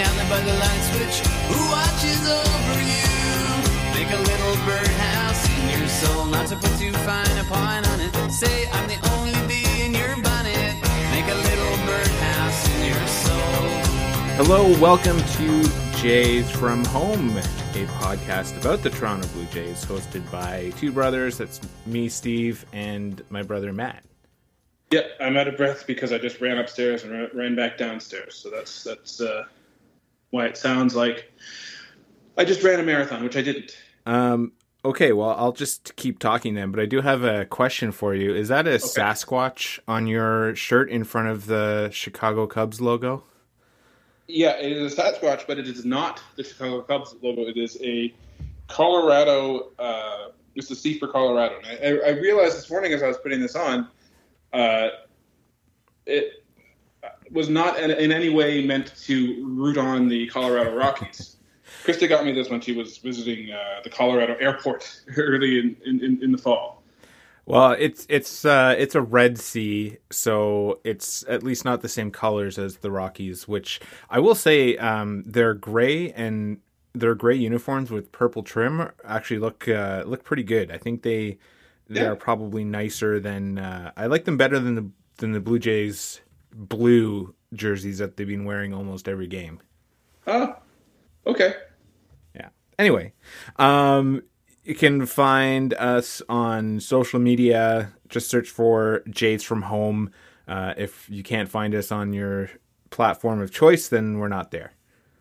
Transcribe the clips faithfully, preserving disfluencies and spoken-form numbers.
on the bug light switch. Who watches over you? Make a little birdhouse in your soul. Not to put too fine a point on it. Say I'm the only bee in your bonnet. Make a little birdhouse in your soul. Hello, welcome to Jays from Home, a podcast about the Toronto Blue Jays, hosted by two brothers. That's me, Steve, and my brother, Matt. Yeah, I'm out of breath because I just ran upstairs and ran back downstairs. So that's that's uh, why it sounds like I just ran a marathon, which I didn't. Um. Okay, well, I'll just keep talking then, but I do have a question for you. Is that a Okay. Sasquatch on your shirt in front of the Chicago Cubs logo? Yeah, it is a Sasquatch, but it is not the Chicago Cubs logo. It is a Colorado, uh, it's the C for Colorado. And I, I realized this morning as I was putting this on, uh, it was not in, in any way meant to root on the Colorado Rockies. Krista got me this when she was visiting uh, the Colorado airport early in, in, in the fall. Well, it's it's uh, it's a red sea, so it's at least not the same colors as the Rockies. Which I will say, um, their gray and their gray uniforms with purple trim actually look uh, look pretty good. I think they they Yeah. are probably nicer than uh, I like them better than the than the Blue Jays blue jerseys that they've been wearing almost every game. Oh, okay. Yeah. Anyway, um, you can find us on social media. Just search for Jays from Home. Uh, if you can't find us on your platform of choice, then we're not there.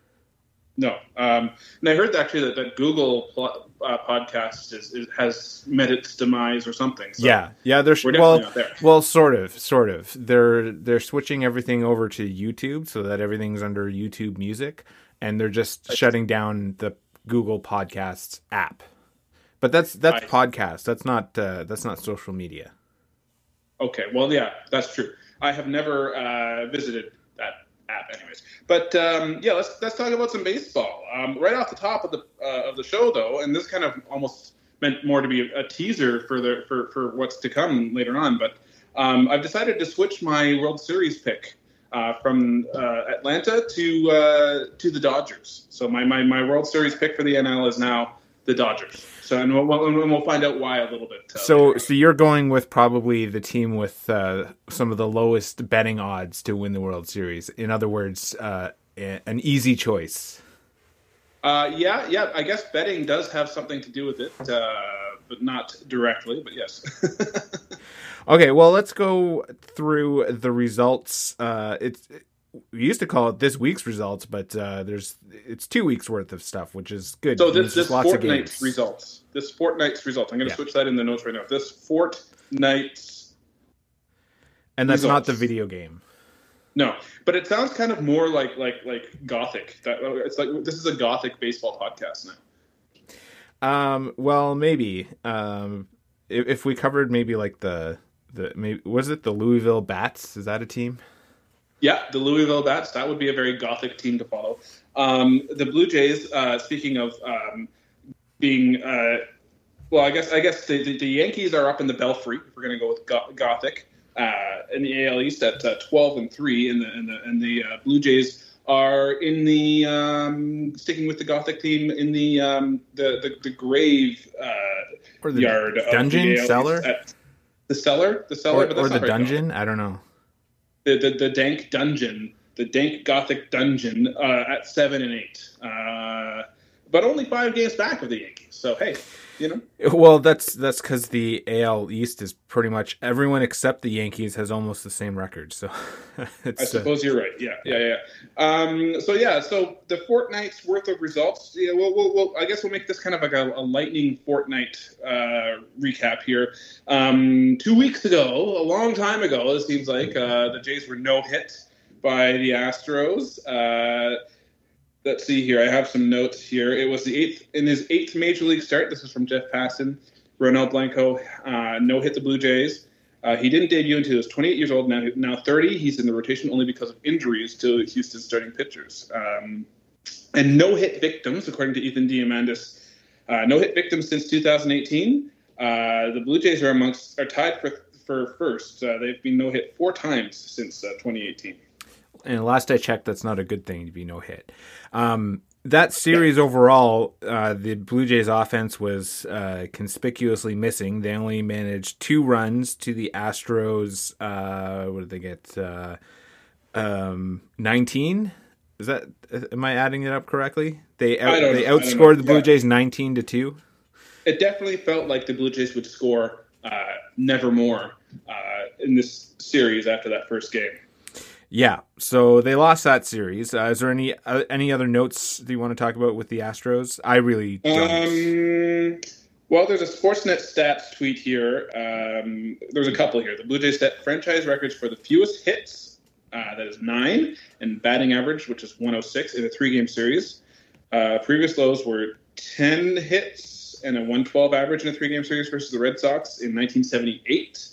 No. Um, and I heard actually that, that Google pl- uh, podcast is, is, has met its demise or something. So yeah, yeah. They're we're well, definitely not there. well, sort of, sort of. They're they're switching everything over to YouTube so that everything's under YouTube Music, and they're just I shutting down the Google Podcasts app. But that's that's I- podcast. That's not uh, that's not social media. Okay, well, yeah, that's true. I have never uh, visited that app, anyways. But um, yeah, let's let's talk about some baseball. Um, right off the top of the uh, of the show, though, and this kind of almost meant more to be a teaser for the for, for what's to come later on. But um, I've decided to switch my World Series pick uh, from uh, Atlanta to uh, to the Dodgers. So my, my my World Series pick for the N L is now the Dodgers. So and we'll, we'll, and we'll find out why a little bit. Uh, So, later on. so you're going with probably the team with uh, some of the lowest betting odds to win the World Series. In other words, uh, a- an easy choice. Uh, yeah, yeah. I guess betting does have something to do with it, uh, but not directly. But yes. Okay, well, let's go through the results. Uh, it's we used to call it this week's results, but uh, there's it's two weeks worth of stuff, which is good. So It this means this there's lots of fortnight's games. results. This fortnight's results. I'm going to Yeah. switch that in the notes right now. This fortnight's. And that's not results. the video game. No, but it sounds kind of more like like like gothic. That it's like this is a gothic baseball podcast now. Um, well, maybe um, if, if we covered maybe like the the maybe was it the Louisville Bats? Is that a team? Yeah, the Louisville Bats. That would be a very gothic team to follow. Um, the Blue Jays. Uh, speaking of um, being, uh, well, I guess I guess the, the, the Yankees are up in the Belfry. If we're going to go with go- gothic uh, in the A L East at uh, twelve and three, and the and the and the uh, Blue Jays are in the um, sticking with the gothic theme in the um, the, the the grave uh, Or the yard of dungeon, the A L East cellar? at- the cellar, the cellar, Or, but or that's the not very dungeon? I don't know. the, the the dank dungeon, the dank gothic dungeon uh, at seven and eight, uh, but only five games back of the Yankees. So hey, you know, Well, that's that's because the A L East is pretty much everyone except the Yankees has almost the same record. So it's, I suppose you're right. Yeah, yeah, yeah. Um, so yeah, so the fortnight's worth of results. Yeah, we'll, we'll, we'll I guess we'll make this kind of like a, a lightning fortnight uh, recap here. Um, two weeks ago, a long time ago, it seems like uh, the Jays were no hit by the Astros. Uh, let's see here. I have some notes here. It was the eighth in his eighth major league start. This is from Jeff Passan. Ronald Blanco uh, no hit the Blue Jays. Uh, he didn't debut until he was twenty-eight years old. Now, now thirty. He's in the rotation only because of injuries to Houston's starting pitchers. Um, and no hit victims, according to Ethan Diamandis. Uh, no hit victims since two thousand eighteen. Uh, the Blue Jays are amongst are tied for for first. Uh, they've been no hit four times since uh, twenty eighteen. And last I checked, that's not a good thing to be no hit. Um, that series overall, uh, the Blue Jays offense was uh, conspicuously missing. They only managed two runs to the Astros. Uh, what did they get? Uh, um, nineteen. Is that? Am I adding it up correctly? They out, they know. outscored the Blue yeah. Jays nineteen to two. It definitely felt like the Blue Jays would score uh, nevermore uh, in this series after that first game. Yeah, so they lost that series. Uh, is there any uh, any other notes that you want to talk about with the Astros? I really don't. Um, well, there's a Sportsnet stats tweet here. Um, there's a couple here. The Blue Jays set franchise records for the fewest hits, uh, that is nine, and batting average, which is one oh six in a three-game series. Uh, previous lows were ten hits and a one twelve average in a three-game series versus the Red Sox in nineteen seventy-eight.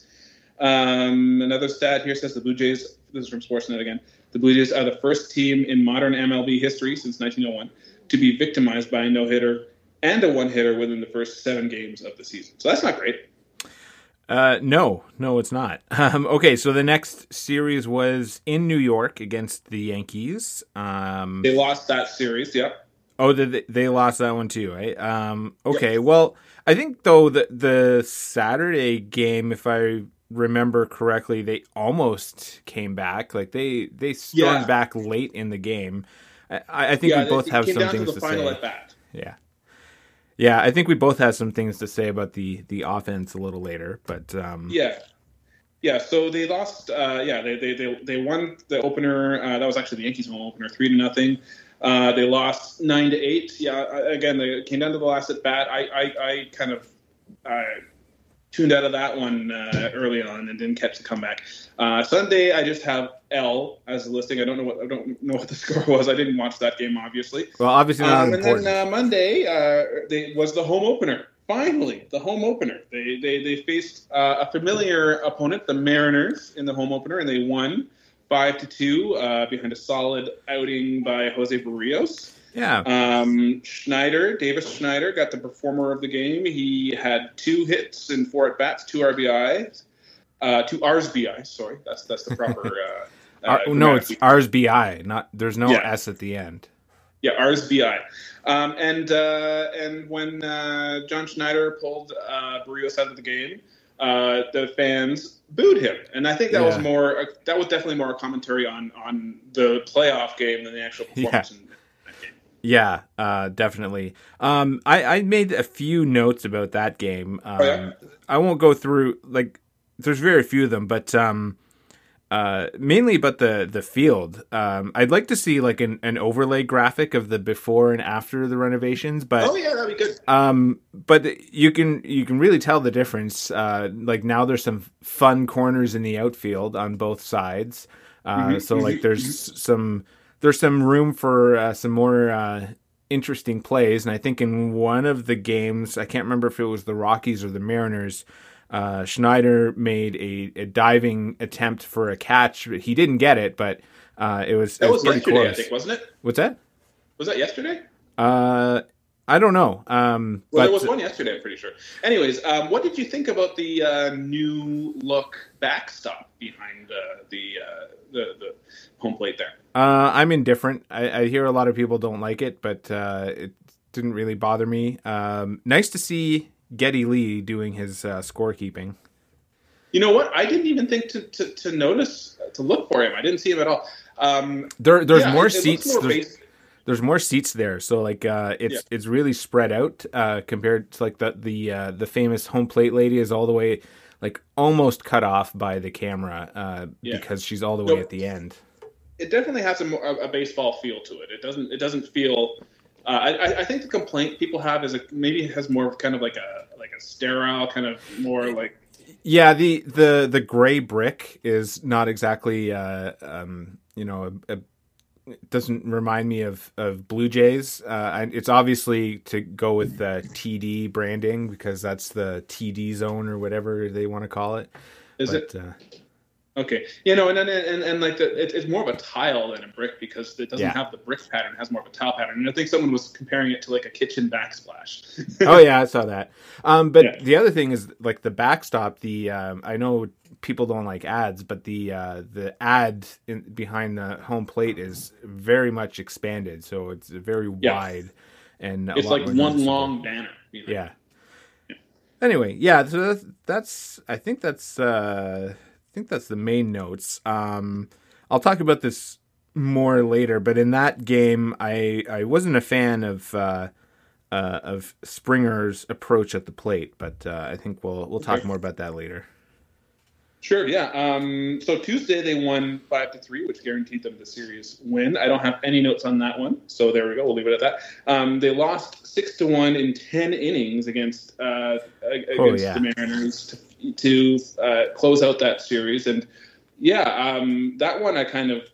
Um, another stat here says the Blue Jays, this is from Sportsnet again, the Blue Jays are the first team in modern M L B history since nineteen oh one to be victimized by a no-hitter and a one-hitter within the first seven games of the season. So that's not great. Uh, no, no, it's not. Um, okay, so the next series was in New York against the Yankees. Um, they lost that series, yeah. Oh, they, they lost that one too, right? Um, okay, yep. Well, I think, though, the, the Saturday game, if I remember correctly, they almost came back. Like, they, they stormed yeah. back late in the game. I, I think yeah, we both have some things to, to say. At bat. Yeah. Yeah, I think we both have some things to say about the, the offense a little later, but um... yeah, yeah. So they lost. Uh, yeah, they, they they they won the opener. Uh, that was actually the Yankees' home opener, three to nothing. Uh, they lost nine to eight. Yeah, again, they came down to the last at bat. I I, I kind of uh, tuned out of that one uh, early on and didn't catch the comeback. Uh, Sunday, I just have L as the listing. I don't know what I don't know what the score was. I didn't watch that game, obviously. Well, obviously not um, important. And then uh, Monday, uh, they, was the home opener. Finally, the home opener. They they they faced uh, a familiar opponent, the Mariners, in the home opener, and they won five to two uh, behind a solid outing by Jose Barrios. Yeah. Um, Schneider, Davis Schneider, got the performer of the game. He had two hits and four at bats, two R B Is, uh, two R B Is. Sorry, that's that's the proper. Uh, Uh, no, it's R S B I. Not there's no yeah. S at the end. Yeah, R S B I. Um, and uh, and when uh, John Schneider pulled uh, Barrios out of the game, uh, the fans booed him, and I think that yeah. was more. Uh, that was definitely more a commentary on on the playoff game than the actual performance. Yeah. In that game. Yeah, uh, definitely. Um, I, I made a few notes about that game. Um, oh, yeah? I won't go through like. There's very few of them, but. Um, Uh, mainly about the, the field. Um, I'd like to see like an, an overlay graphic of the before and after the renovations, but oh yeah, that'd be good. Um, but you can you can really tell the difference. Uh, like now there's some fun corners in the outfield on both sides. Uh, mm-hmm. so like there's some there's some room for uh, some more uh, interesting plays, and I think in one of the games, I can't remember if it was the Rockies or the Mariners. Uh, Schneider made a, a diving attempt for a catch. He didn't get it, but uh, it was, that it was, was pretty yesterday, close. I think, wasn't it? What's that? Was that yesterday? Uh, I don't know. Um, well, but, there was one yesterday, I'm pretty sure. Anyways, um, what did you think about the uh, new look backstop behind uh, the, uh, the the home plate there? Uh, I'm indifferent. I, I hear a lot of people don't like it, but uh, it didn't really bother me. Um, nice to see Geddy Lee doing his uh, scorekeeping. You know what? I didn't even think to, to, to notice, to look for him. I didn't see him at all. Um, there, there's yeah, more it, it seats. more there's, there's more seats there, so like uh, it's yeah. it's really spread out uh, compared to like the the uh, the famous home plate lady is all the way like almost cut off by the camera uh, yeah. because she's all the way no, at the end. It definitely has a, a baseball feel to it. It doesn't. It doesn't feel. Uh, I, I think the complaint people have is a, maybe it has more of kind of like a like a sterile kind of more like. Yeah, the the the gray brick is not exactly uh, um, you know a, a, it doesn't remind me of, of Blue Jays. Uh, it's obviously to go with the T D branding because that's the T D zone or whatever they want to call it. Is but, it? Uh, Okay. You know, and then and, and like the, it, it's more of a tile than a brick because it doesn't Yeah. have the brick pattern; it has more of a tile pattern. And I think someone was comparing it to like a kitchen backsplash. Oh yeah, I saw that. Um, but Yeah. the other thing is like the backstop. The um, I know people don't like ads, but the uh, the ad in, behind the home plate is very much expanded, so it's very Yeah. wide and a It's lot like more one noticeable. long banner. You know? Yeah. Anyway, yeah. So that's, that's I think that's uh, I think that's the main notes. Um, I'll talk about this more later, but in that game, I I wasn't a fan of. Uh, Uh, of Springer's approach at the plate, but uh, I think we'll we'll talk Okay. more about that later. Sure, yeah. Um, so Tuesday they won five to three, which guaranteed them the series win. I don't have any notes on that one, so there we go. We'll leave it at that. Um, they lost six to one in ten innings against uh, against Oh, yeah. the Mariners to, to uh, close out that series. And yeah, um, that one I kind of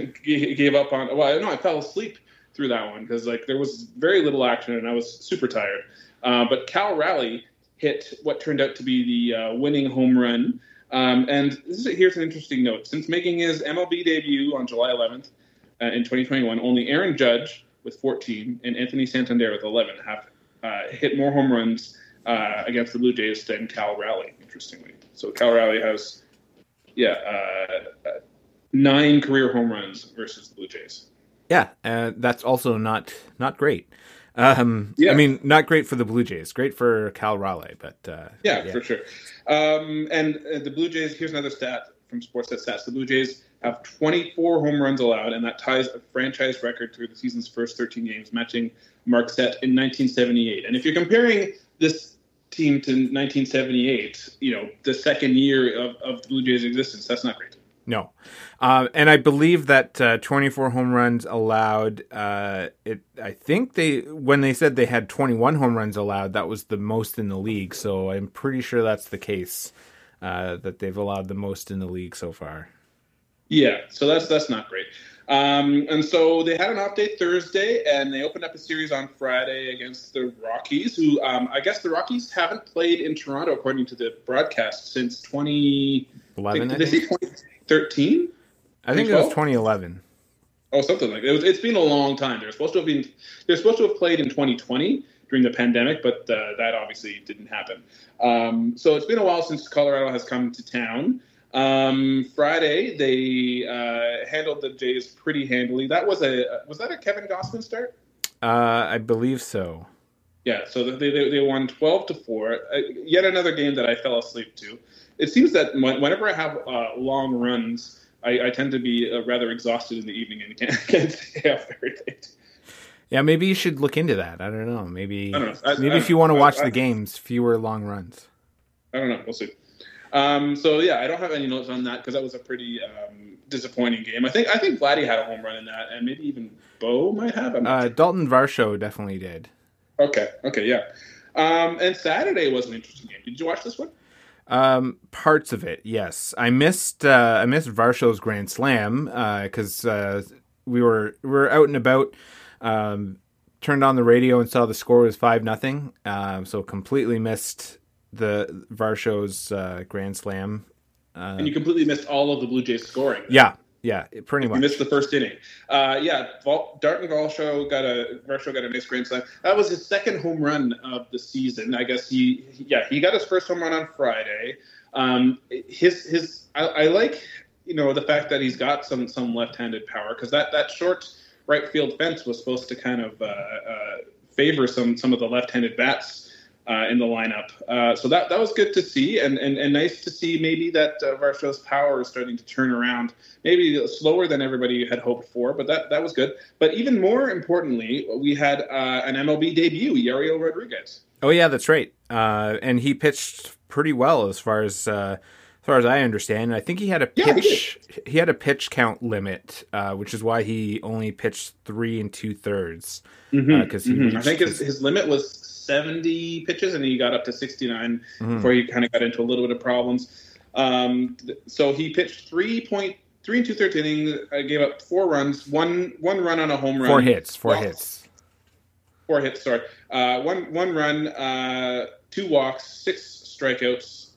gave up on. Well, no, I fell asleep through that one because like there was very little action and I was super tired. Uh, but Cal Raleigh hit what turned out to be the uh, winning home run. Um, and this is, here's an interesting note. Since making his M L B debut on July eleventh uh, in twenty twenty-one, only Aaron Judge with fourteen and Anthony Santander with eleven have uh, hit more home runs uh, against the Blue Jays than Cal Raleigh, interestingly. So Cal Raleigh has, yeah, uh, uh, nine career home runs versus the Blue Jays. Yeah, uh, that's also not not great. Um, Yeah. I mean, not great for the Blue Jays. Great for Cal Raleigh, but uh, Yeah, for sure. Um, and uh, the Blue Jays, here's another stat from Sportsnet Stats. The Blue Jays have twenty-four home runs allowed, and that ties a franchise record through the season's first thirteen games, matching mark set in nineteen seventy-eight. And if you're comparing this team to nineteen seventy-eight, you know, the second year of, of the Blue Jays' existence, that's not great. No. Uh, and I believe that uh, twenty-four home runs allowed, uh, it. I think they when they said they had twenty-one home runs allowed, that was the most in the league. So I'm pretty sure that's the case, uh, that they've allowed the most in the league so far. Yeah, so that's that's not great. Um, and so they had an off day Thursday, and they opened up a series on Friday against the Rockies, who um, I guess the Rockies haven't played in Toronto, according to the broadcast, since twenty eleven, Did I they say think. twenty thirteen? I think it was twenty eleven. Oh, something like that. It was, it's been a long time. They're supposed to have been. They're supposed to have played in twenty twenty during the pandemic, but uh, that obviously didn't happen. Um, so it's been a while since Colorado has come to town. Um, Friday they uh, handled the Jays pretty handily. That was a was that a Kevin Gausman start? Uh, I believe so. Yeah. So they they, they won twelve to four. Uh, yet another game that I fell asleep to. It seems that whenever I have uh, long runs, I, I tend to be uh, rather exhausted in the evening and can't, can't stay up very late. Yeah, maybe you should look into that. I don't know. Maybe I don't know. I- maybe I if don't you know. want to watch I- the games, fewer long runs. I don't know. We'll see. Um, so yeah, I don't have any notes on that because that was a pretty um, disappointing game. I think I think Vladdy had a home run in that, and maybe even Bo might have. I'm not Uh, Dalton Varsho definitely did. sure. Okay. Okay. Yeah. Um, and Saturday was an interesting game. Did you watch this one? Um, parts of it, yes. I missed uh, I missed Varsho's Grand Slam because uh, uh, we were we were out and about. Um, turned on the radio and saw the score was five nothing. Um, so completely missed the Varsho's uh, Grand Slam. Uh, And you completely missed all of the Blue Jays scoring. yeah, yeah, pretty You much. missed the first inning. Uh, yeah, Val- Darton Varsho got a Varsho got a nice grand slam. That was his second home run of the season. I guess he, he yeah, he got his first home run on Friday. Um, his his I, I like you know the fact that he's got some some left-handed power because that that short right field fence was supposed to kind of uh, uh, favor some some of the left-handed bats. Uh, in the lineup. Uh, so that, that was good to see and, and, and nice to see maybe that uh, Varsho's power is starting to turn around, maybe slower than everybody had hoped for, but that, that was good. But even more importantly, we had uh, an M L B debut, Yariel Rodriguez. Oh yeah, that's right. Uh, and he pitched pretty well as far as uh, as far as I understand. I think he had a Yeah, he pitch. he, he had a pitch count limit, uh, which is why he only pitched three and two thirds. Mm-hmm. Because he mm-hmm. I reached think his, his- his limit was seventy pitches, and he got up to sixty-nine Mhm. before he kind of got into a little bit of problems. Um, th- so he pitched three point three and two thirds innings. I gave up four runs, one one run on a home run, four hits, four Well, hits. four hits. Sorry, uh, one one run, uh, two walks, six strikeouts,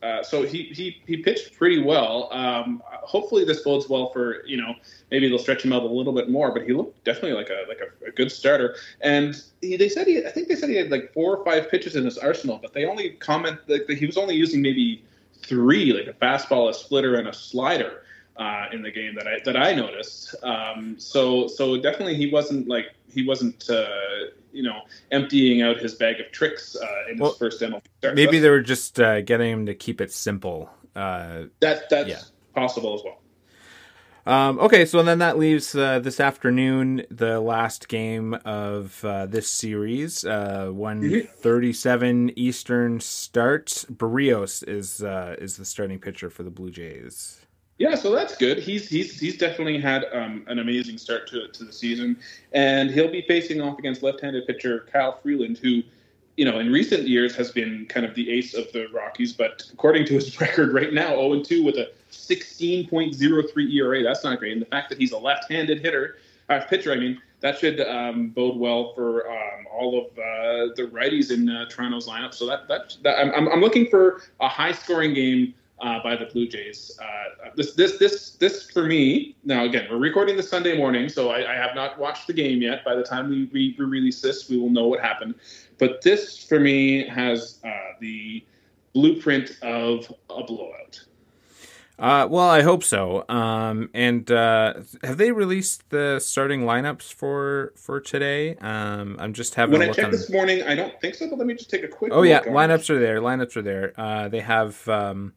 Uh, so he, he he pitched pretty well. Um, hopefully this bodes well for, you know, maybe they'll stretch him out a little bit more. But he looked definitely like a like a, a good starter. And he, they said he I think they said he had like four or five pitches in his arsenal, but they only comment like he was only using maybe three, like a fastball, a splitter, and a slider uh, in the game that I that I noticed. Um, so so definitely he wasn't like he wasn't. Uh, you know, emptying out his bag of tricks uh, in well, his first M L B start. Maybe they were just uh, getting him to keep it simple. Uh, that That's yeah. possible as well. Um, okay, so then that leaves uh, this afternoon the last game of uh, this series. Uh, one thirty-seven mm-hmm. Eastern start. Barrios is uh, is the starting pitcher for the Blue Jays. Yeah, so that's good. He's he's he's definitely had um, an amazing start to to the season, and he'll be facing off against left-handed pitcher Kyle Freeland, who, you know, in recent years has been kind of the ace of the Rockies, but according to his record right now, oh and two with a sixteen point oh three E R A. That's not great. And the fact that he's a left-handed hitter, uh, pitcher, I mean, that should um, bode well for um, all of uh, the righties in uh, Toronto's lineup. So that that, that I'm I'm looking for a high-scoring game. Uh, by the Blue Jays. Uh, this, this, this, this for me. Now, again, we're recording this Sunday morning, so I, I have not watched the game yet. By the time we, we, we release this, we will know what happened. But this, for me, has uh, the blueprint of a blowout. Uh, well, I hope so. Um, and uh, have they released the starting lineups for for today? Um, I'm just having when a I look checked on... this morning. I don't think so, but let me just take a quick. Oh look yeah, on lineups are there. Lineups are there. Uh, they have. Um,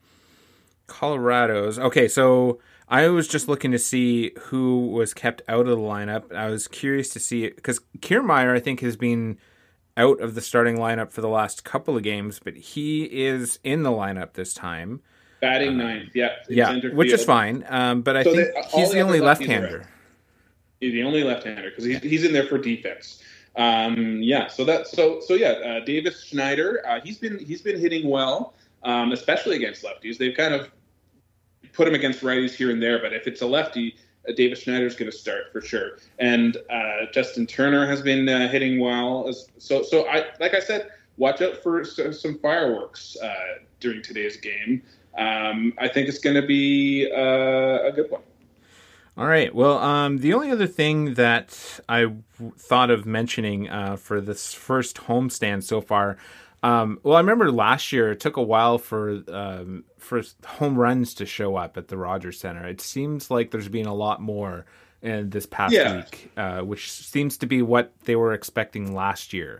Colorado's. Okay, so I was just looking to see who was kept out of the lineup. I was curious to see it because Kiermaier, I think, has been out of the starting lineup for the last couple of games, but he is in the lineup this time. Batting uh, ninth, yeah. Yeah, which is fine. Um, but I so think they, he's the, the only left-hander. Right. He's the only left-hander because he's, he's in there for defense. Um, yeah, so that so so yeah, uh, Davis Schneider, uh, he's been he's been hitting well. Um, especially against lefties. They've kind of put him against righties here and there, but if it's a lefty, uh, Davis Schneider's going to start for sure. And uh, Justin Turner has been uh, hitting well. As, so, so I like I said, watch out for some fireworks uh, during today's game. Um, I think it's going to be uh, a good one. All right. Well, um, the only other thing that I w- thought of mentioning uh, for this first homestand so far. Um, well, I remember last year it took a while for um, for home runs to show up at the Rogers Center. It seems like there's been a lot more in this past yeah. week, uh, which seems to be what they were expecting last year.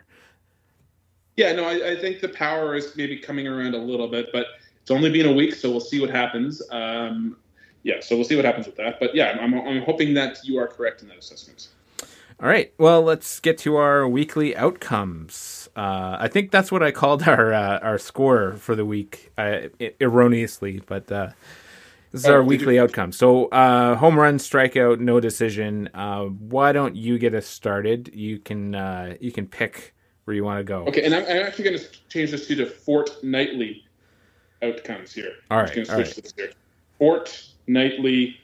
Yeah, no, I, I think the power is maybe coming around a little bit, but it's only been a week, so we'll see what happens. Um, yeah, so we'll see what happens with that. But yeah, I'm, I'm hoping that you are correct in that assessment. All right. Well, let's get to our weekly outcomes. Uh, I think that's what I called our uh, our score for the week, uh, erroneously, but uh, this is oh, our weekly you... outcome. So, uh, home run, strikeout, no decision. Uh, why don't you get us started? You can uh, you can pick where you want to go. Okay, and I'm, I'm actually going to change this to the fortnightly outcomes here. All I'm right. just all going to right. switch this here. Fortnightly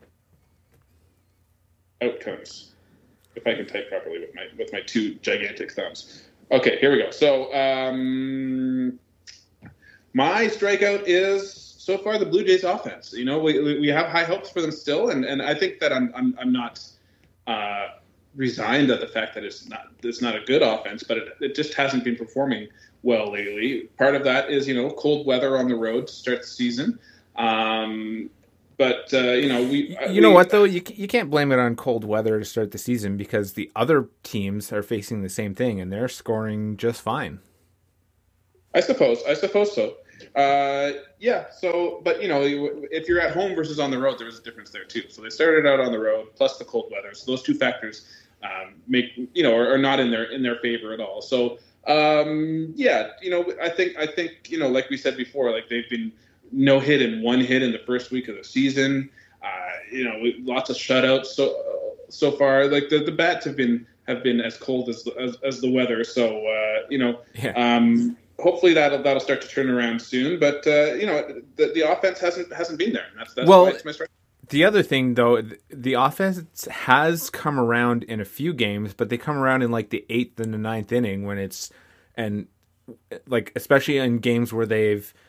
outcomes. If I can type properly with my with my two gigantic thumbs. Okay, here we go. So um, my strikeout is so far the Blue Jays offense. You know, we we have high hopes for them still, and, and I think that I'm I'm I'm not uh, resigned at the fact that it's not it's not a good offense, but it, it just hasn't been performing well lately. Part of that is, you know, cold weather on the road to start the season. Um, But, uh, you know, we... You we, know what, though? You you can't blame it on cold weather to start the season because the other teams are facing the same thing, and they're scoring just fine. I suppose. I suppose so. Uh, yeah, so... But, you know, if you're at home versus on the road, there's a difference there, too. So they started out on the road, plus the cold weather. So those two factors um, make, you know, are, are not in their in their favor at all. So, um, yeah, you know, I think, I think, you know, like we said before, like they've been... no hit and one hit in the first week of the season. Uh, you know, lots of shutouts so uh, so far. Like the, the bats have been have been as cold as as, as the weather. So uh, you know, yeah. um, hopefully that'll that'll start to turn around soon. But uh, you know, the, the offense hasn't hasn't been there. That's that's well, why it's my strike. The other thing, though, the offense has come around in a few games, but they come around in like the eighth and the ninth inning when it's and like especially in games where they've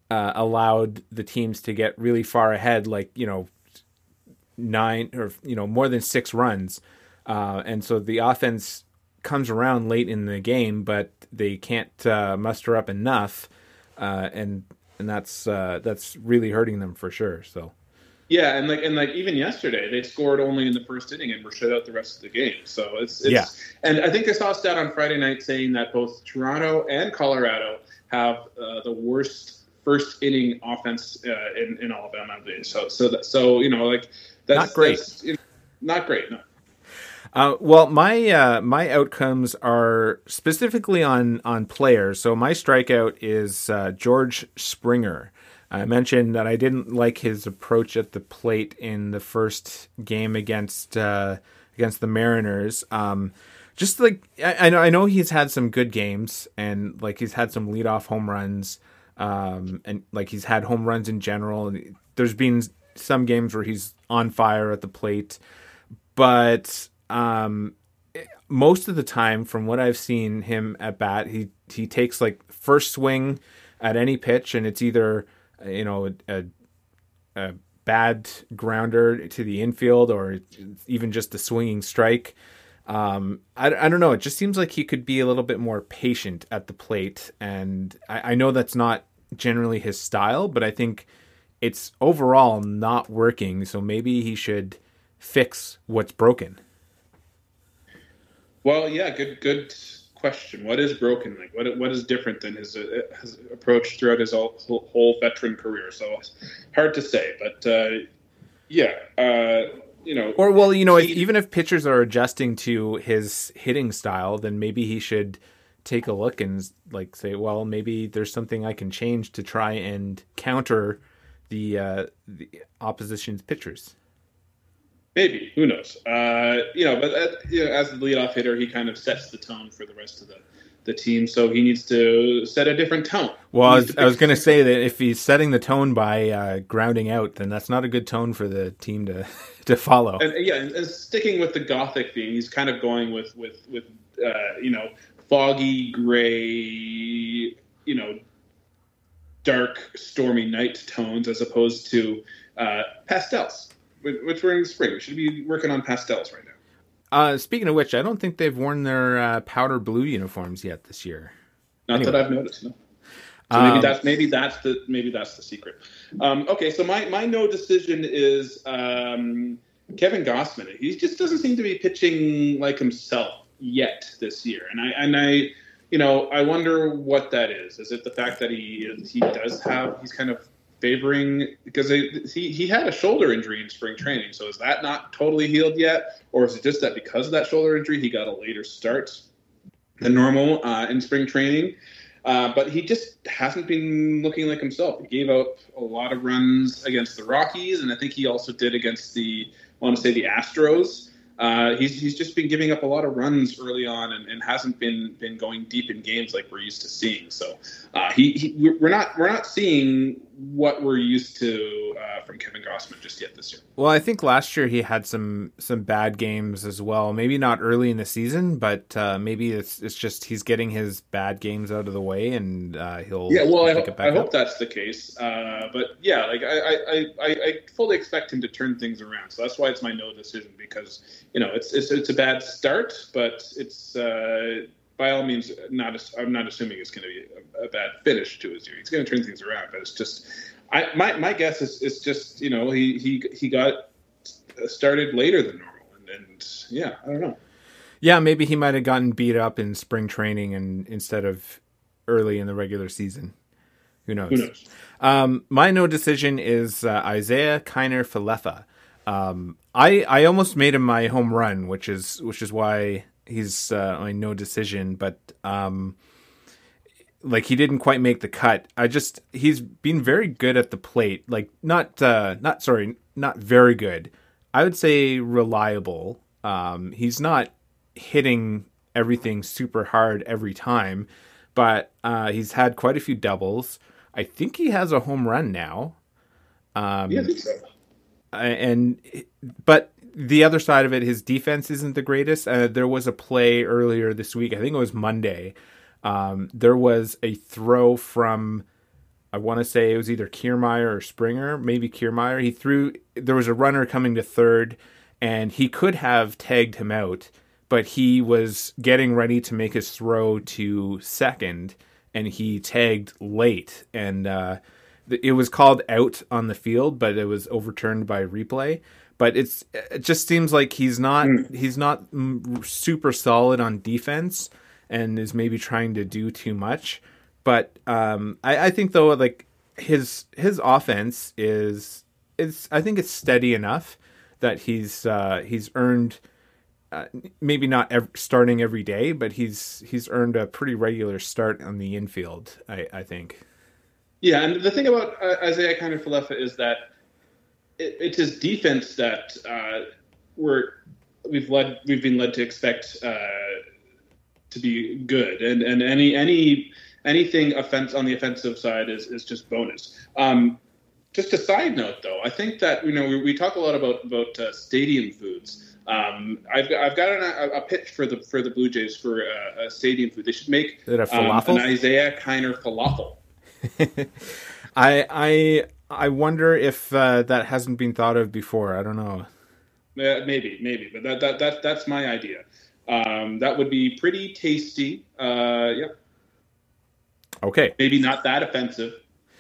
uh, allowed the teams to get really far ahead, like, you know, nine or, you know, more than six runs. Uh, and so the offense comes around late in the game, but they can't uh, muster up enough. Uh, and and that's uh, that's really hurting them for sure. So. Yeah, and like and like even yesterday, they scored only in the first inning and were shut out the rest of the game. So it's, it's yeah. And I think I saw a stat on Friday night saying that both Toronto and Colorado have uh, the worst first inning offense uh, in in all of M L B. So so that, so you know like that's not great. That's, you know, not great. No. Uh, well, my uh, my outcomes are specifically on on players. So my strikeout is uh, George Springer. I mentioned that I didn't like his approach at the plate in the first game against uh, against the Mariners. Um, just like I, I know, I know he's had some good games, and like he's had some leadoff home runs, um, and like he's had home runs in general. And there's been some games where he's on fire at the plate, but um, most of the time, from what I've seen him at bat, he he takes like first swing at any pitch, and it's either you know, a, a bad grounder to the infield or even just a swinging strike. Um, I, I don't know. It just seems like he could be a little bit more patient at the plate. And I, I know that's not generally his style, but I think it's overall not working. So maybe he should fix what's broken. Well, yeah, good, good question. What is broken? Like, what what is different than his, uh, his approach throughout his whole, whole veteran career? So it's hard to say, but uh, yeah, uh, you know, or well, you know, he, if, even if pitchers are adjusting to his hitting style, then maybe he should take a look and like say, well, maybe there's something I can change to try and counter the uh, the opposition's pitchers. Maybe, who knows? Uh, you know, but uh, you know, as the leadoff hitter, he kind of sets the tone for the rest of the, the team. So he needs to set a different tone. Well, I was, I was going to say that if he's setting the tone by uh, grounding out, then that's not a good tone for the team to to follow. And yeah, and, and sticking with the Gothic theme, he's kind of going with with with uh, you know foggy gray, you know, dark stormy night tones as opposed to uh, pastels. Which we're in the spring. We should be working on pastels right now. Uh, speaking of which, I don't think they've worn their uh, powder blue uniforms yet this year. Not anyway. That I've noticed. No. So maybe um, that's maybe that's the maybe that's the secret. Um, okay, so my, my no decision is um, Kevin Gausman. He just doesn't seem to be pitching like himself yet this year, and I and I, you know, I wonder what that is. Is it the fact that he he does have he's kind of favoring because they, he he had a shoulder injury in spring training, so is that not totally healed yet, or is it just that because of that shoulder injury he got a later start than normal uh, in spring training? Uh, but he just hasn't been looking like himself. He gave up a lot of runs against the Rockies, and I think he also did against the I want to say the Astros. Uh, he's he's just been giving up a lot of runs early on, and, and hasn't been been going deep in games like we're used to seeing. So uh, he, he we're not we're not seeing what we're used to uh, from Kevin Gausman just yet this year. Well, I think last year he had some some bad games as well. Maybe not early in the season, but uh, maybe it's it's just he's getting his bad games out of the way, and uh, he'll yeah. Well, I, pick ho- it back I up. hope that's the case. Uh, but yeah, like I, I, I, I fully expect him to turn things around. So that's why it's my no decision, because you know it's it's it's a bad start, but it's uh, by all means not. I'm not assuming it's going to be a, a bad finish to his year. He's going to turn things around, but it's just. I, my my guess is, is just you know he, he he got started later than normal, and, and yeah I don't know. Yeah, maybe he might have gotten beat up in spring training and instead of early in the regular season. Who knows? Who knows? Um, my no decision is uh, Isaiah Kiner Falefa. Um, I I almost made him my home run, which is which is why he's uh, my no decision, but. Um, Like he didn't quite make the cut. I just he's been very good at the plate. Like not uh, not sorry, not very good. I would say reliable. Um, he's not hitting everything super hard every time, but uh, he's had quite a few doubles. I think he has a home run now. Um, yeah, I think so. And but the other side of it, his defense isn't the greatest. Uh, there was a play earlier this week. I think it was Monday. Um, there was a throw from I want to say it was either Kiermaier or Springer, maybe Kiermaier. He threw, there was a runner coming to third, and he could have tagged him out, but he was getting ready to make his throw to second, and he tagged late, and uh, it was called out on the field, but it was overturned by replay. But it's it just seems like he's not mm. he's not super solid on defense, and is maybe trying to do too much. But um, I, I think though, like his his offense is is I think it's steady enough that he's uh, he's earned uh, maybe not ev- starting every day, but he's he's earned a pretty regular start on the infield. I, I think. Yeah, and the thing about uh, Isaiah Kiner-Falefa is that it, it's his defense that uh, we're we've led we've been led to expect uh, to be good, and and any any. Anything offense on the offensive side is, is just bonus. Um, just a side note, though, I think that you know we, we talk a lot about about uh, stadium foods. Um, I've I've got an, a, a pitch for the for the Blue Jays for a, a stadium food. They should make is it a falafel? Um, an Isaiah Kiner falafel. I I I wonder if uh, that hasn't been thought of before. I don't know. Uh, maybe maybe, but that that that that's my idea. Um, that would be pretty tasty. Uh, yeah. Okay. Maybe not that offensive.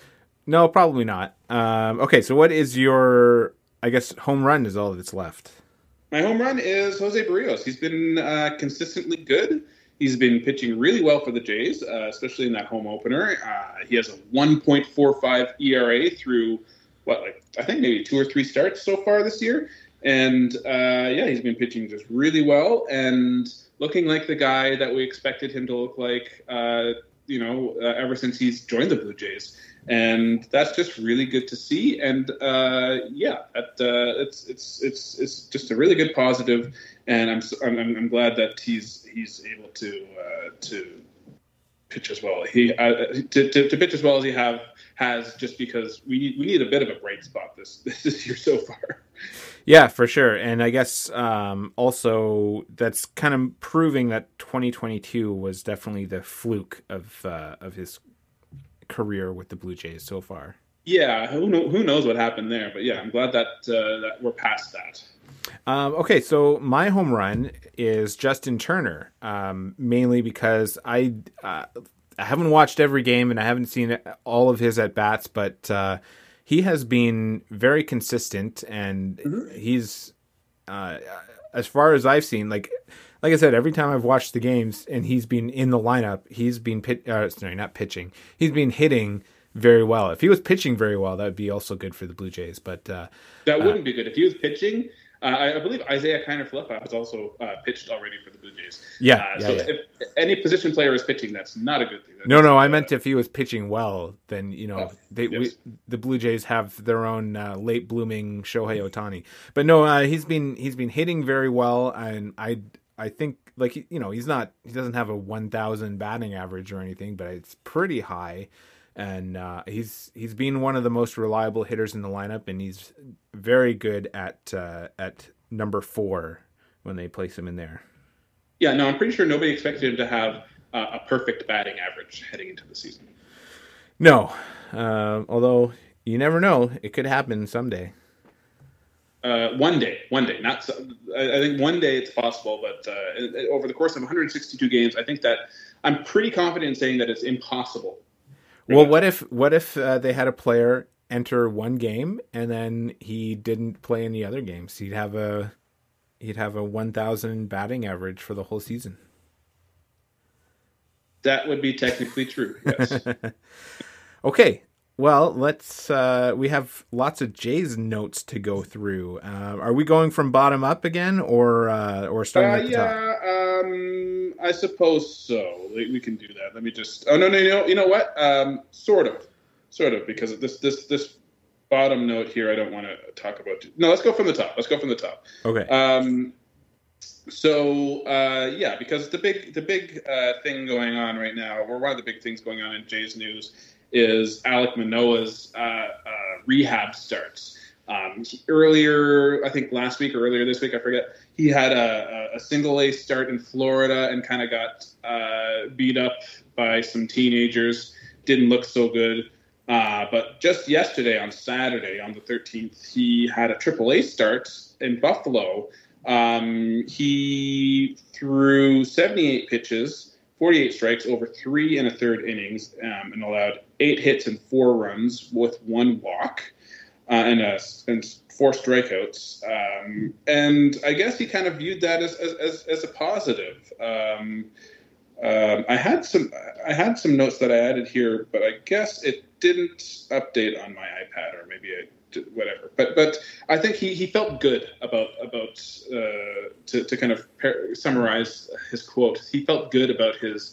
No, probably not. Um, okay, so what is your, I guess, home run is all that's left? My home run is Jose Barrios. He's been uh, consistently good. He's been pitching really well for the Jays, uh, especially in that home opener. Uh, he has a one point four five E R A through, what, like I think maybe two or three starts so far this year. And, uh, yeah, he's been pitching just really well and looking like the guy that we expected him to look like uh you know, uh, ever since he's joined the Blue Jays. And that's just really good to see. And, uh, yeah, at, uh, it's it's it's it's just a really good positive. And I'm I'm, I'm glad that he's he's able to uh, to pitch as well. He uh, to, to to pitch as well as he have has just because we need we need a bit of a bright spot this this year so far. Yeah, for sure. And I guess um, also that's kind of proving that twenty twenty-two was definitely the fluke of uh, of his career with the Blue Jays so far. Yeah, who know, who knows what happened there? But yeah, I'm glad that uh, that we're past that. Um, okay, so my home run is Justin Turner, um, mainly because I uh, I haven't watched every game and I haven't seen all of his at bats, but uh, he has been very consistent, and mm-hmm. he's, uh, as far as I've seen, like like I said, every time I've watched the games and he's been in the lineup, he's been pit, uh, sorry, not pitching, he's been hitting very well. If he was pitching very well, that would be also good for the Blue Jays. But uh, that wouldn't uh, be good if he was pitching. Uh, I, I believe Isaiah Kiner-Falefa has also uh, pitched already for the Blue Jays. Yeah, uh, yeah so yeah. if any position player is pitching, that's not a good thing. That's, no, no, I uh, meant if he was pitching well, then you know oh, they yes. we, the Blue Jays have their own uh, late blooming Shohei Ohtani. But no, uh, he's been he's been hitting very well, and I I think like you know he's not he doesn't have a one thousand batting average or anything, but it's pretty high. And uh, he's he's been one of the most reliable hitters in the lineup, and he's very good at uh, at number four when they place him in there. Yeah, no, I'm pretty sure nobody expected him to have uh, a perfect batting average heading into the season. No, uh, although you never know, it could happen someday. Uh, one day, one day. Not. So, I, I think one day it's possible, but uh, over the course of one hundred sixty-two games, I think that I'm pretty confident in saying that it's impossible. Well, what if what if uh, they had a player enter one game and then he didn't play any other games? He'd have a he'd have a one thousand batting average for the whole season. That would be technically true. Yes. Okay. Well, let's. Uh, we have lots of Jays notes to go through. Uh, are we going from bottom up again, or uh, or starting uh, at the yeah, top? um, I suppose so. We can do that. Let me just. Oh no, no, no. You know what? Um, sort of, sort of, because this this this bottom note here, I don't want to talk about. Too. No, let's go from the top. Let's go from the top. Okay. Um. So uh, yeah, because the big the big uh, thing going on right now, or one of the big things going on in Jays news, is Alek Manoah's uh, uh, rehab starts. Um, he, earlier, I think last week or earlier this week, I forget, he had a, a single A start in Florida and kind of got uh, beat up by some teenagers. Didn't look so good. Uh, but just yesterday, on Saturday, on the thirteenth, he had a triple A start in Buffalo. Um, he threw seventy-eight pitches, forty-eight strikes over three and a third innings, um, and allowed eight hits and four runs with one walk uh, and, a, and four strikeouts. Um, and I guess he kind of viewed that as as, as a positive. Um, um, I had some I had some notes that I added here, but I guess it didn't update on my iPad, or maybe I did, whatever. But but I think he, he felt good about about uh, to to kind of par- summarize his quote. He felt good about his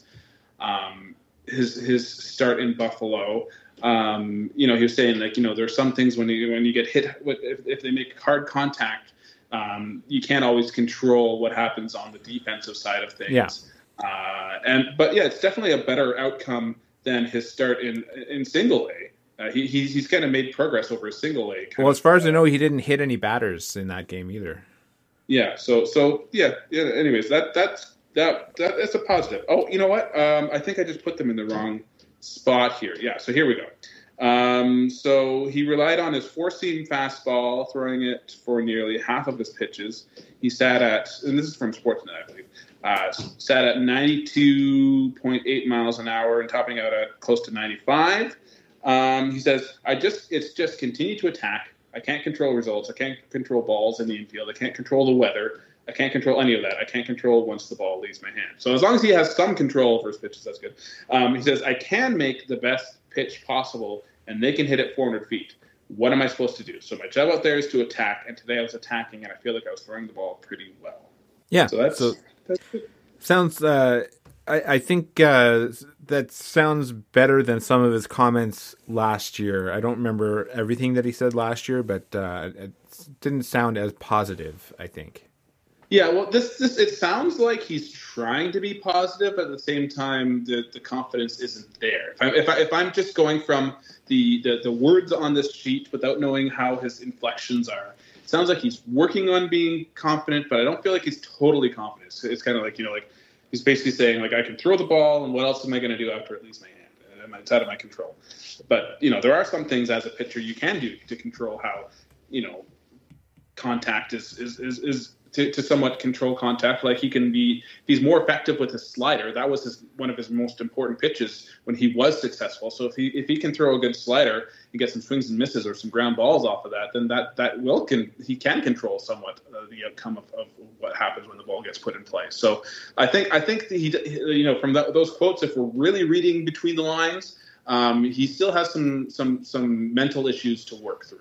um, his his start in Buffalo. Um, you know, he was saying, like, you know, there's some things when you when you get hit, if, if they make hard contact, um, you can't always control what happens on the defensive side of things. Yeah. Uh, and but yeah, it's definitely a better outcome than his start in in single A. Uh, he he's, he's kind of made progress over his single A. Well, as of, far as uh, I know, he didn't hit any batters in that game either. Yeah. So so yeah yeah. Anyways, that that's that that that's a positive. Oh, you know what? Um, I think I just put them in the wrong spot here. Yeah. So here we go. Um, so he relied on his four-seam fastball, throwing it for nearly half of his pitches. He sat at, and this is from Sportsnet, I believe, uh, sat at ninety-two point eight miles an hour and topping out at close to ninety-five. Um, he says, I just, it's just continue to attack. I can't control results. I can't control balls in the infield. I can't control the weather. I can't control any of that. I can't control once the ball leaves my hand. So as long as he has some control over his pitches, that's good. Um, he says, I can make the best pitch possible, and they can hit it four hundred feet. What am I supposed to do? So my job out there is to attack, and today I was attacking, and I feel like I was throwing the ball pretty well. Yeah. So that's, so that's good. Sounds, uh, I, I think uh, that sounds better than some of his comments last year. I don't remember everything that he said last year, but uh, it didn't sound as positive, I think. Yeah, well, this this it sounds like he's trying to be positive, but at the same time, the, the confidence isn't there. If, I, if, I, if I'm just going from the, the, the words on this sheet without knowing how his inflections are, it sounds like he's working on being confident, but I don't feel like he's totally confident. It's, it's kind of like, you know, like he's basically saying, like, I can throw the ball, and what else am I going to do after it leaves my hand? And it's out of my control. But, you know, there are some things as a pitcher you can do to control how, you know, contact is is is, is To, to somewhat control contact. Like he can be, he's more effective with his slider. That was his, one of his most important pitches when he was successful. So if he if he can throw a good slider and get some swings and misses or some ground balls off of that, then that that will can he can control somewhat uh, the outcome of, of what happens when the ball gets put in play. So I think I think he, you know, from that, those quotes, if we're really reading between the lines, um, he still has some some some mental issues to work through.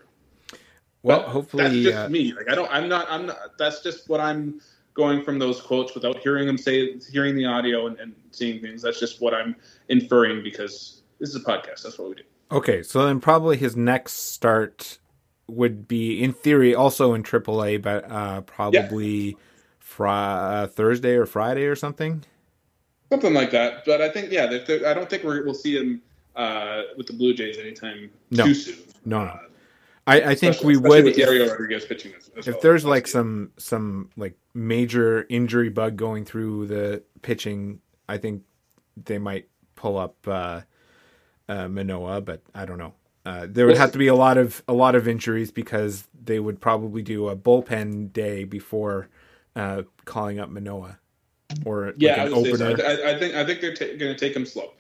Well, but hopefully that's just uh, me. Like I don't, I'm not, I'm not. That's just what I'm going from those quotes without hearing them say, hearing the audio and, and seeing things. That's just what I'm inferring because this is a podcast. That's what we do. Okay, so then probably his next start would be, in theory, also in triple A, but uh, probably yeah. fr- uh, Thursday or Friday or something. Something like that. But I think, yeah, they're, they're, I don't think we're, we'll see him uh, with the Blue Jays anytime no. too soon. No, no. Uh, I, I think especially, we would with if, Dario Rodriguez pitching as, as if well. there's like some some like major injury bug going through the pitching. I think they might pull up uh, uh, Manoah, but I don't know. Uh, there would well, have to be a lot of a lot of injuries because they would probably do a bullpen day before uh, calling up Manoah or yeah, like an I would opener. say so. I, I think I think they're t- going to take him slow.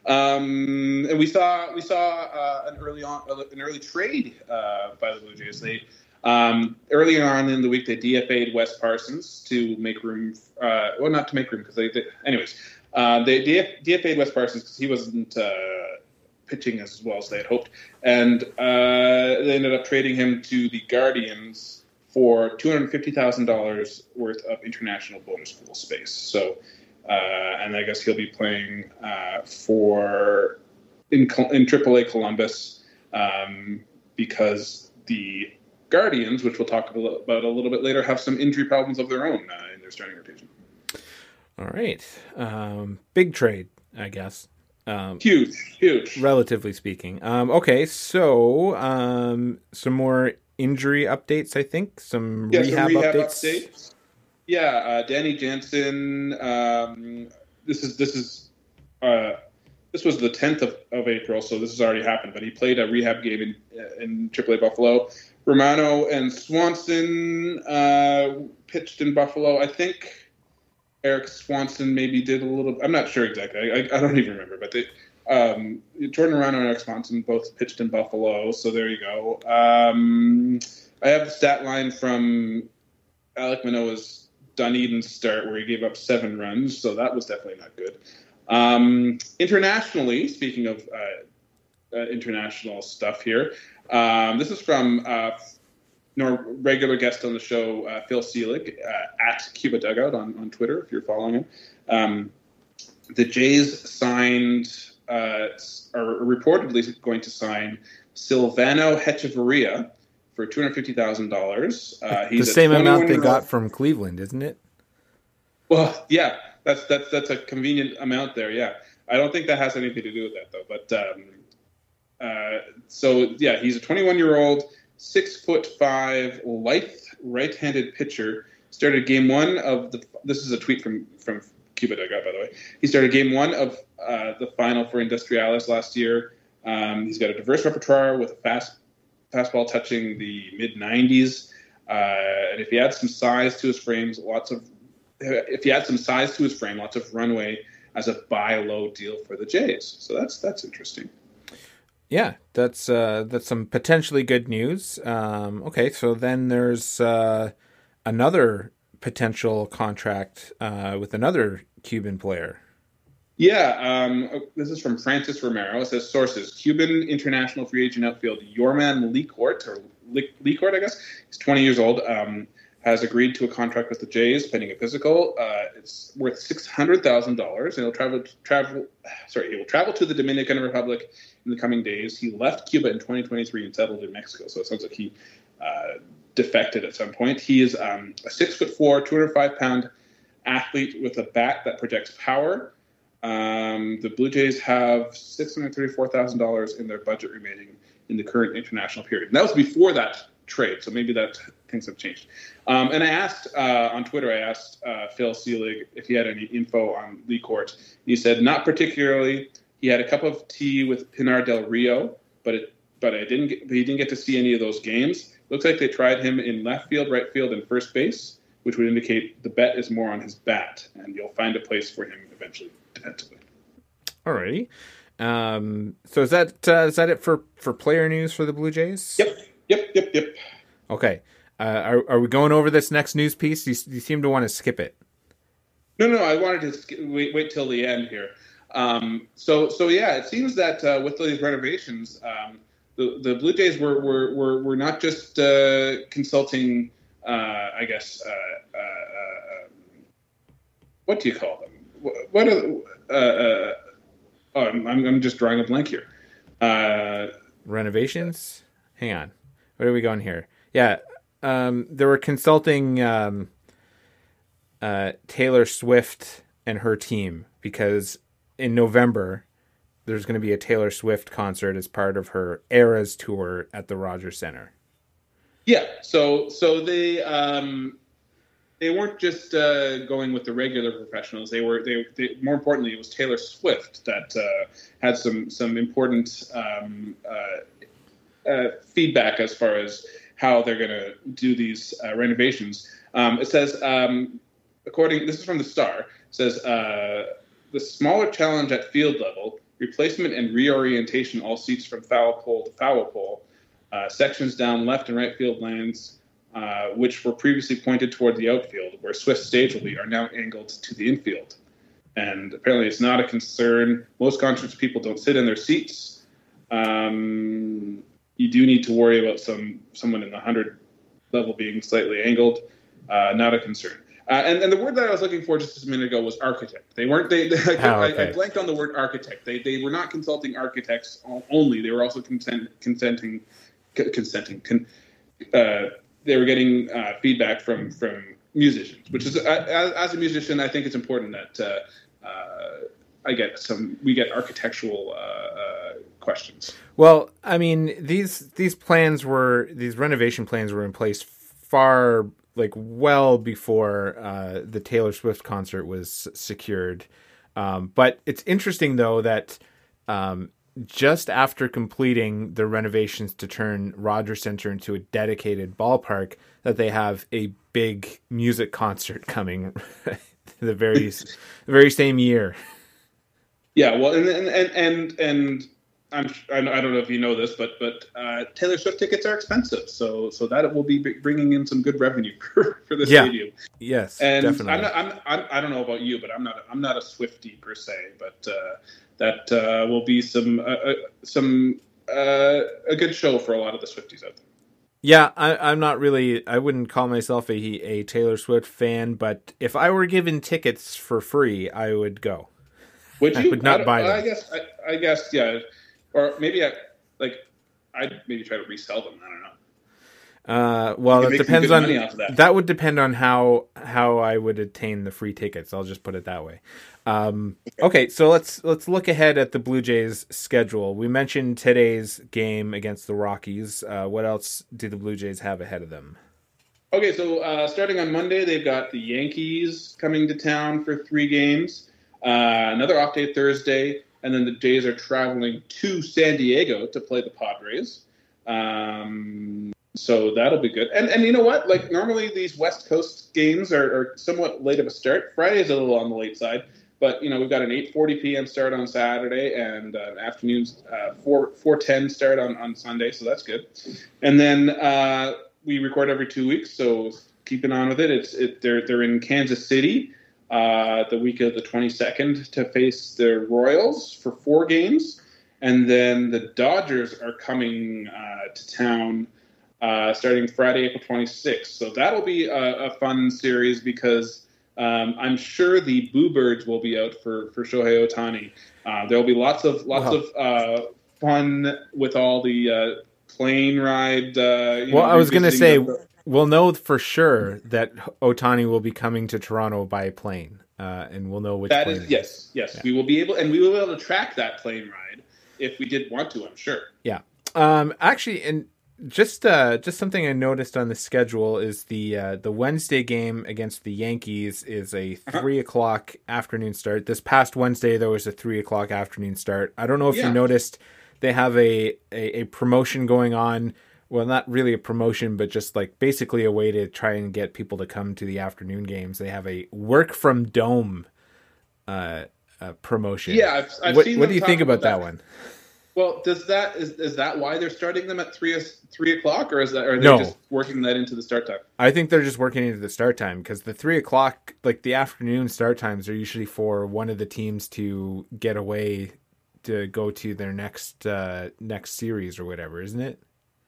Um, and we saw we saw uh, an early on an early trade uh, by the Blue Jays. They um, earlier on in the week they D F A'd Wes Parsons to make room. Uh, well, not to make room because they, they. Anyways, uh, they D F, D F A'd Wes Parsons because he wasn't uh, pitching as well as they had hoped, and uh, they ended up trading him to the Guardians for two hundred fifty thousand dollars worth of international bonus pool space. So. Uh, and I guess he'll be playing uh, for in in triple A Columbus um, because the Guardians, which we'll talk about a little bit later, have some injury problems of their own uh, in their starting rotation. All right, um, big trade, I guess. Um, huge, huge, relatively speaking. Um, okay, so um, some more injury updates. I think some, yeah, rehab, some rehab updates. updates. Yeah, uh, Danny Jansen. Um, this is this is uh, this was the tenth of, of April, so this has already happened, but he played a rehab game in, in triple A Buffalo. Romano and Swanson uh, pitched in Buffalo. I think Eric Swanson maybe did a little. I'm not sure exactly. I, I, I don't even remember. But they, um, Jordan Romano and Eric Swanson both pitched in Buffalo. So there you go. Um, I have the stat line from Alek Manoah's Dunedin start where he gave up seven runs. So that was definitely not good. Um, internationally, speaking of uh, uh, international stuff here, um, this is from uh, our regular guest on the show, uh, Phil Seelig, uh, at Cuba Dugout on, on Twitter, if you're following him. Um, the Jays signed, uh, are reportedly going to sign Silvano Hechavarria for two hundred fifty thousand dollars. Uh, the same amount they got from Cleveland, isn't it? Well, yeah. That's that's that's a convenient amount there, yeah. I don't think that has anything to do with that, though. But um, uh, so yeah, he's a twenty-one-year-old, six foot five, lithe right-handed pitcher. Started game one of the. This is a tweet from from Cuba Dugout, by the way. He started game one of uh, the final for Industriales last year. Um, he's got a diverse repertoire with a fast fastball touching the mid nineties, uh, and if he adds some size to his frames, lots of If he had some size to his frame, lots of runway as a buy low deal for the Jays. So that's that's interesting. Yeah, that's uh, that's some potentially good news. Um, okay, so then there's uh, another potential contract uh, with another Cuban player. Yeah, um, this is from Francis Romero. It says sources: Cuban international free agent outfield Yorman Lecourt, or Lecourt, I guess. He's twenty years old. Um, has agreed to a contract with the Jays pending a physical. Uh, it's worth six hundred thousand dollars, and he'll travel travel. Sorry, he will travel to the Dominican Republic in the coming days. He left Cuba in twenty twenty-three and settled in Mexico, so it sounds like he uh, defected at some point. He is um, a six foot four, two hundred five pound athlete with a bat that projects power. Um, the Blue Jays have six hundred thirty-four thousand dollars in their budget remaining in the current international period, and that was before that trade, so maybe that things have changed. Um, and I asked uh, on Twitter, I asked uh, Phil Seelig if he had any info on Lecourt. He said not particularly. He had a cup of tea with Pinar del Rio, but it, but I didn't get, he didn't get to see any of those games. Looks like they tried him in left field, right field, and first base, which would indicate the bet is more on his bat, and you'll find a place for him eventually defensively. Alrighty. Um, so is that uh, is that it for, for player news for the Blue Jays? Yep. Yep, yep, yep. Okay. Uh, are are we going over this next news piece? You, you seem to want to skip it. No, no, I wanted to skip, wait wait till the end here. Um, so, so yeah, it seems that uh, with these renovations, um, the the Blue Jays were were were, were not just uh, consulting. Uh, I guess uh, uh, uh, what do you call them? What, what are uh, uh, oh, I'm I'm just drawing a blank here. Uh, Renovations. Hang on. Where are we going here? Yeah, um, they were consulting um, uh, Taylor Swift and her team because in November there's going to be a Taylor Swift concert as part of her Eras tour at the Rogers Center. Yeah, so so they um, they weren't just uh, going with the regular professionals. They were they, they more importantly it was Taylor Swift that uh, had some some important um, uh, Uh, feedback as far as how they're going to do these uh, renovations. Um, it says, um, according, this is from the Star, it says, uh, the smaller challenge at field level, replacement and reorientation all seats from foul pole to foul pole, uh, sections down left and right field lanes, uh, which were previously pointed toward the outfield, where Swift stage will be, are now angled to the infield. And apparently it's not a concern. Most concerts people don't sit in their seats. Um... You do need to worry about some someone in the hundred level being slightly angled. Uh, not a concern. Uh, and, and the word that I was looking for just a minute ago was architect. They weren't. They. they oh, okay. I, I blanked on the word architect. They they were not consulting architects only. They were also consent, consenting, c- consenting. Con, uh, they were getting uh, feedback from from musicians, which is uh, as a musician, I think it's important that uh, uh, I get some. We get architectural uh, uh, questions. Well, I mean, these these plans were these renovation plans were in place far like well before uh, the Taylor Swift concert was secured. Um, but it's interesting though that um, just after completing the renovations to turn Rogers Centre into a dedicated ballpark, that they have a big music concert coming the very the very same year. Yeah, well, and and and and, and I'm I don't know if you know this, but but uh, Taylor Swift tickets are expensive, so so that will be bringing in some good revenue for, for the yeah. stadium. Yes, and definitely. I'm, not, I'm I'm I don't know about you, but I'm not I'm not a Swiftie per se, but uh, that uh, will be some uh, uh, some uh, a good show for a lot of the Swifties out there. Yeah, I, I'm not really. I wouldn't call myself a a Taylor Swift fan, but if I were given tickets for free, I would go. Would you? I would not I, buy them. I guess. I, I guess. Yeah. Or maybe I like. I'd maybe try to resell them. I don't know. Uh, well, it depends on that. that. Would depend on how how I would attain the free tickets. I'll just put it that way. Um, okay, so let's let's look ahead at the Blue Jays' schedule. We mentioned today's game against the Rockies. Uh, what else do the Blue Jays have ahead of them? Okay, so uh, starting on Monday, they've got the Yankees coming to town for three games. Uh, another off day Thursday, and then the Jays are traveling to San Diego to play the Padres. Um, so that'll be good. And and you know what? Like normally these West Coast games are, are somewhat late of a start. Friday's a little on the late side, but you know we've got an eight forty p.m. start on Saturday and uh, an afternoon uh, four four ten start on, on Sunday. So that's good. And then uh, we record every two weeks, so keeping on with it. It's it they're they're in Kansas City. Uh, the week of the twenty-second to face the Royals for four games. And then the Dodgers are coming uh, to town uh, starting Friday, April twenty-sixth. So that'll be a, a fun series because um, I'm sure the Boo Birds will be out for, for Shohei Ohtani. Uh, there'll be lots of lots wow. of uh, fun with all the uh, plane ride. Uh, you well, know, I was going to say... The- We'll know for sure that Ohtani will be coming to Toronto by plane, uh, and we'll know which that plane is. Yes, yes, yeah. We will be able, and we will be able to track that plane ride if we did want to. I'm sure. Yeah. Um. Actually, and just uh, just something I noticed on the schedule is the uh, the Wednesday game against the Yankees is a uh-huh. three o'clock afternoon start. This past Wednesday there was a three o'clock afternoon start. I don't know if yeah. you noticed they have a, a, a promotion going on. Well, not really a promotion, but just like basically a way to try and get people to come to the afternoon games. They have a work from dome uh, uh, promotion. Yeah, I've, I've what, seen. What do you think about that. that one? Well, does that is is that why they're starting them at three three o'clock, or is that or are they no. just working that into the start time? I think they're just working into the start time because the three o'clock, like the afternoon start times, are usually for one of the teams to get away to go to their next uh, next series or whatever, isn't it?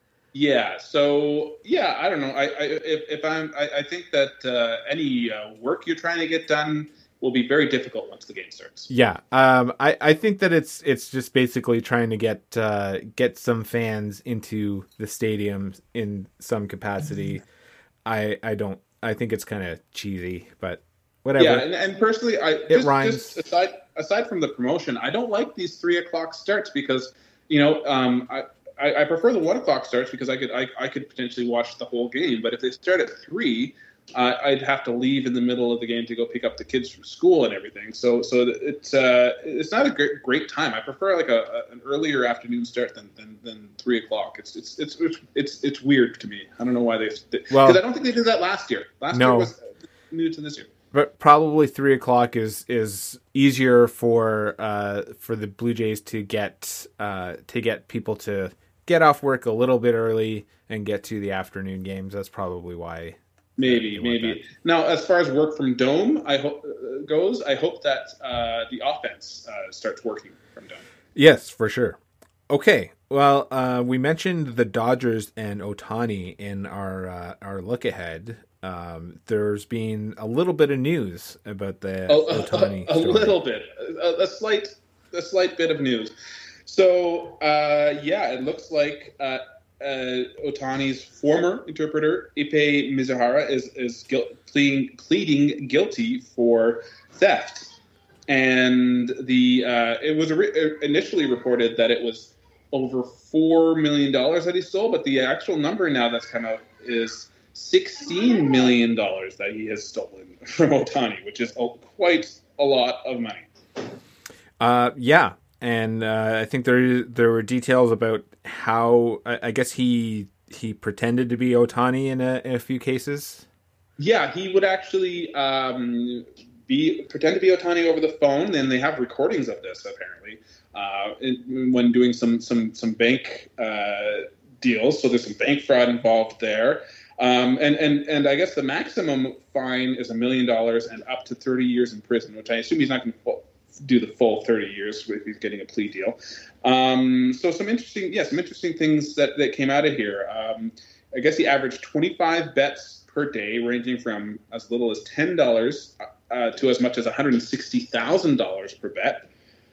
Yeah. So yeah, I don't know. I, I if, if I'm, I, I think that uh, any uh, work you're trying to get done will be very difficult once the game starts. Yeah. Um. I, I think that it's it's just basically trying to get uh, get some fans into the stadium in some capacity. I I don't. I think it's kind of cheesy, but whatever. Yeah. And, and personally, I it just, rhymes. Just aside aside from the promotion, I don't like these three o'clock starts because you know um I. I, I prefer the one o'clock starts because I could I, I could potentially watch the whole game. But if they start at three, uh, I'd have to leave in the middle of the game to go pick up the kids from school and everything. So so it's uh, it's not a great great time. I prefer like a, a an earlier afternoon start than, than, than three o'clock. It's it's it's it's it's it's weird to me. I don't know why they because well, I don't think they did that last year. Last no. year was new to this year. But probably three o'clock is is easier for uh, for the Blue Jays to get uh, to get people to get off work a little bit early and get to the afternoon games. That's probably why. Maybe, maybe. Now, as far as work from dome, I hope uh, goes, I hope that uh, the offense uh, starts working from dome. Yes, for sure. Okay. Well, uh, we mentioned the Dodgers and Ohtani in our uh, our look ahead. Um, there's been a little bit of news about the oh, Ohtani. A, a, a little bit, a, a slight, a slight bit of news. So, uh, yeah, it looks like uh, uh, Ohtani's former interpreter, Ippei Mizuhara, is, is guilt, pleading, pleading guilty for theft. And the uh, it was re- initially reported that it was over four million dollars that he stole, but the actual number now that's kind of is sixteen million dollars that he has stolen from Ohtani, which is a, quite a lot of money. Uh, yeah. and uh, I think there there were details about how I, I guess he he pretended to be Ohtani in a, in a few cases. Yeah, he would actually um, be pretend to be Ohtani over the phone, and they have recordings of this apparently uh, in, when doing some some some bank uh, deals. So there's some bank fraud involved there, um, and and and I guess the maximum fine is a million dollars and up to thirty years in prison, which I assume he's not going to do the full thirty years if he's getting a plea deal. Um, so some interesting, yeah, some interesting things that that came out of here. Um, I guess he averaged twenty-five bets per day, ranging from as little as ten dollars uh, to as much as one hundred sixty thousand dollars per bet.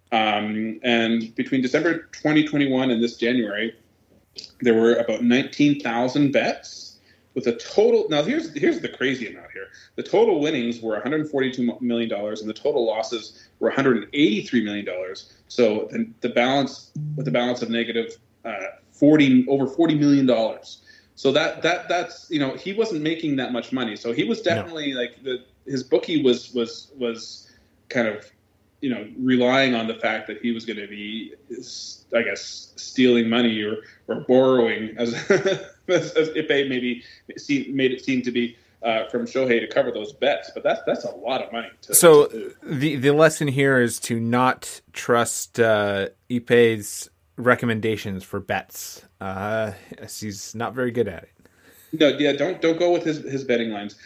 Um, and between December twenty twenty-one and this January, there were about nineteen thousand bets with a total. Now, here's here's the crazy amount here. The total winnings were one hundred forty-two million dollars, and the total losses were one hundred eighty-three million dollars. So the, the balance, with the balance of negative uh, forty over forty million dollars. So that that that's you know he wasn't making that much money. So he was definitely no. like the his bookie was was was kind of you know relying on the fact that he was going to be, I guess, stealing money or or borrowing as as, as Ippei maybe made it seem to be uh, from Shohei to cover those bets. But that's that's a lot of money. To, so to, the the lesson here is to not trust uh, Ippei's recommendations for bets. Uh, he's not very good at it. No, yeah, don't don't go with his, his betting lines.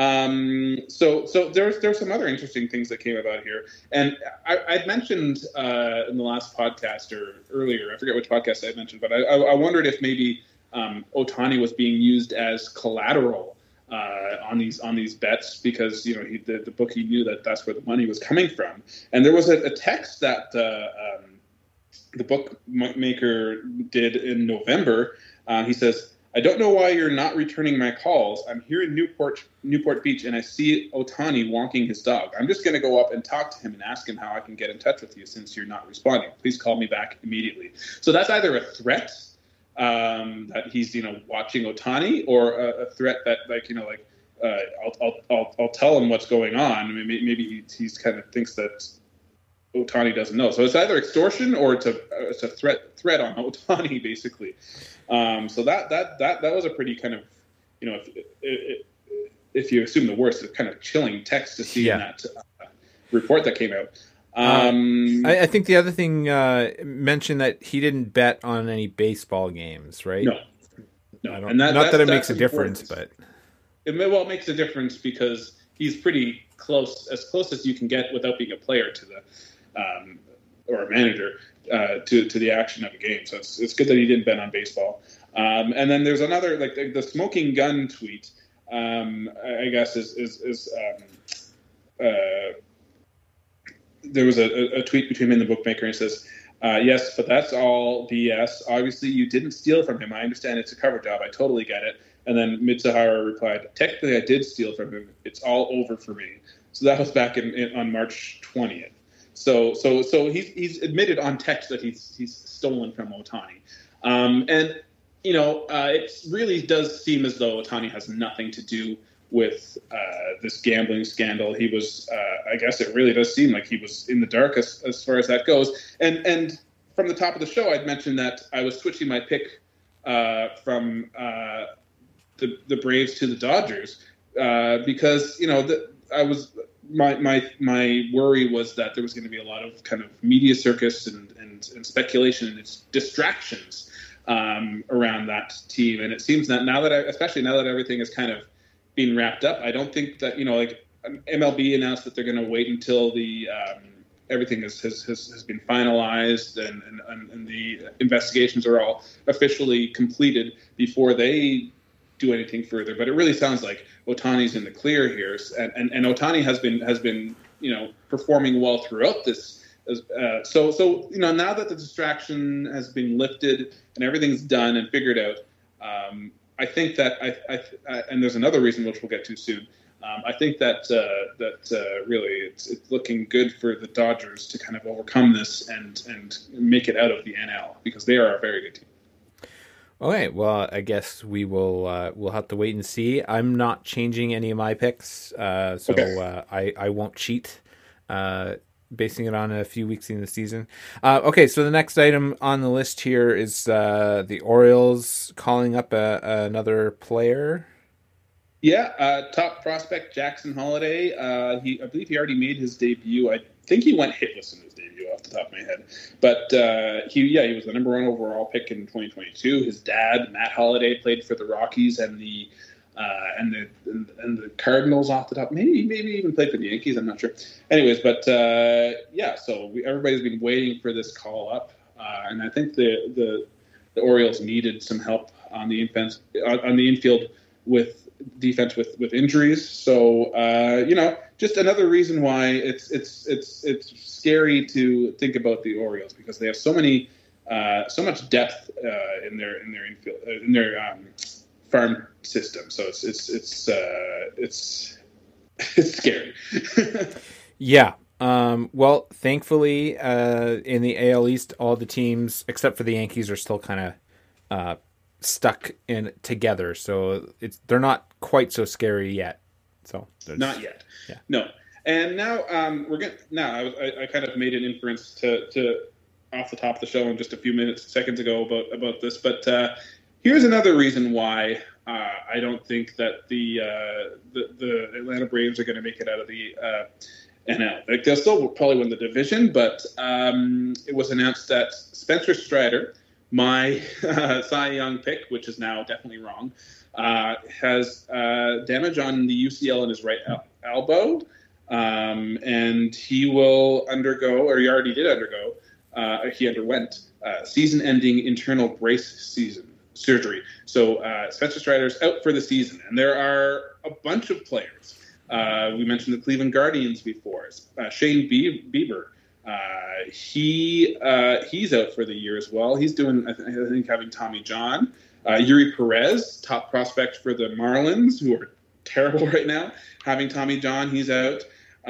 Um, so so there's there's some other interesting things that came about here, and I, I'd mentioned uh, in the last podcast or earlier, I forget which podcast I mentioned, but I, I, I wondered if maybe um, Ohtani was being used as collateral uh, on these on these bets because you know he, the the bookie knew that that's where the money was coming from, and there was a, a text that. Uh, um, the bookmaker did in November. Uh, he says, "I don't know why you're not returning my calls. I'm here in Newport Newport Beach, and I see Ohtani walking his dog. I'm just going to go up and talk to him and ask him how I can get in touch with you since you're not responding. Please call me back immediately." So that's either a threat um, that he's, you know, watching Ohtani, or a, a threat that, like, you know, like, uh, I'll, I'll, I'll, I'll tell him what's going on. Maybe, maybe he he's kind of thinks that Ohtani doesn't know. So it's either extortion or it's a it's a threat threat on Ohtani, basically. Um, so that that that that was a pretty kind of, you know, if if, if you assume the worst, it's kind of chilling text to see yeah. in that uh, report that came out. Um, uh, I, I think the other thing uh, mentioned that he didn't bet on any baseball games, right? No, no. I don't, and that, not that it makes a important. difference, but it may, well, it makes a difference because he's pretty close, as close as you can get without being a player to the. Um, or a manager uh, to to the action of a game. So it's it's good that he didn't bet on baseball. Um, and then there's another, like the, the smoking gun tweet. Um, I guess is is, is um, uh, there was a, a tweet between him and the bookmaker, and it says, uh, "Yes, but that's all B S. Obviously, you didn't steal from him. I understand it's a cover job. I totally get it." And then Mitsuhara replied, "Technically, I did steal from him. It's all over for me." So that was back in, in on March twentieth. So, so, so he's he's admitted on text that he's he's stolen from Ohtani, um, and you know uh, it really does seem as though Ohtani has nothing to do with uh, this gambling scandal. He was, uh, I guess, it really does seem like he was in the dark as, as far as that goes. And and from the top of the show, I'd mentioned that I was switching my pick uh, from uh, the the Braves to the Dodgers uh, because you know the, I was. My, my my worry was that there was going to be a lot of kind of media circus and, and, and speculation and it's distractions um, around that team. And it seems that now that, I, especially now that everything is kind of being wrapped up, I don't think that, you know, like M L B announced that they're going to wait until the um, everything is, has, has, has been finalized and, and, and the investigations are all officially completed before they do anything further. But it really sounds like Ohtani's in the clear here, and, and, and Ohtani has been has been you know performing well throughout this. Uh, so so you know now that the distraction has been lifted and everything's done and figured out, um, I think that I, I, I and there's another reason which we'll get to soon. Um, I think that uh, that uh, really it's, it's looking good for the Dodgers to kind of overcome this and and make it out of the N L because they are a very good team. Okay, well, I guess we will uh, we'll have to wait and see. I'm not changing any of my picks, uh, so okay. uh, I I won't cheat. Uh, basing it on a few weeks in the season. Uh, okay, so the next item on the list here is uh, the Orioles calling up a, another player. Yeah, uh, top prospect Jackson Holiday. Uh, he, I believe he already made his debut. I think he went hitless in his debut off the top of my head. But uh, he, yeah, he was the number one overall pick in twenty twenty-two. His dad, Matt Holiday, played for the Rockies and the uh, and the and, and the Cardinals off the top. Maybe maybe even played for the Yankees. I'm not sure. Anyways, but uh, yeah, so we, everybody's been waiting for this call up, uh, and I think the the the Orioles needed some help on the infense, on the infield with. defense with, with injuries. So, uh, you know, just another reason why it's it's it's it's scary to think about the Orioles, because they have so many uh, so much depth uh, in their in their infield uh, in their um, farm system. So it's it's it's uh, it's it's scary. Yeah. Um, well, thankfully, uh, in the A L East, all the teams except for the Yankees are still kind of uh, stuck in together, so it's they're not quite so scary yet. So not yet, yeah, no. And now um, we're gonna. Now I, was, I, I kind of made an inference to, to off the top of the show in just a few minutes, seconds ago about about this. But uh, here's another reason why uh, I don't think that the, uh, the the Atlanta Braves are going to make it out of the uh, N L. Like, they'll still probably win the division, but um, it was announced that Spencer Strider, my uh, Cy Young pick, which is now definitely wrong, uh, has uh, damage on the U C L in his right el- elbow, um, and he will undergo, or he already did undergo, uh, he underwent uh, season-ending internal brace season surgery. So uh, Spencer Strider's out for the season, and there are a bunch of players. Uh, we mentioned the Cleveland Guardians before. Uh, Shane Be- Bieber. Uh, he uh, he's out for the year as well. He's doing, I, th- I think, having Tommy John. Uh, Yuri Perez, top prospect for the Marlins, who are terrible right now, having Tommy John. He's out.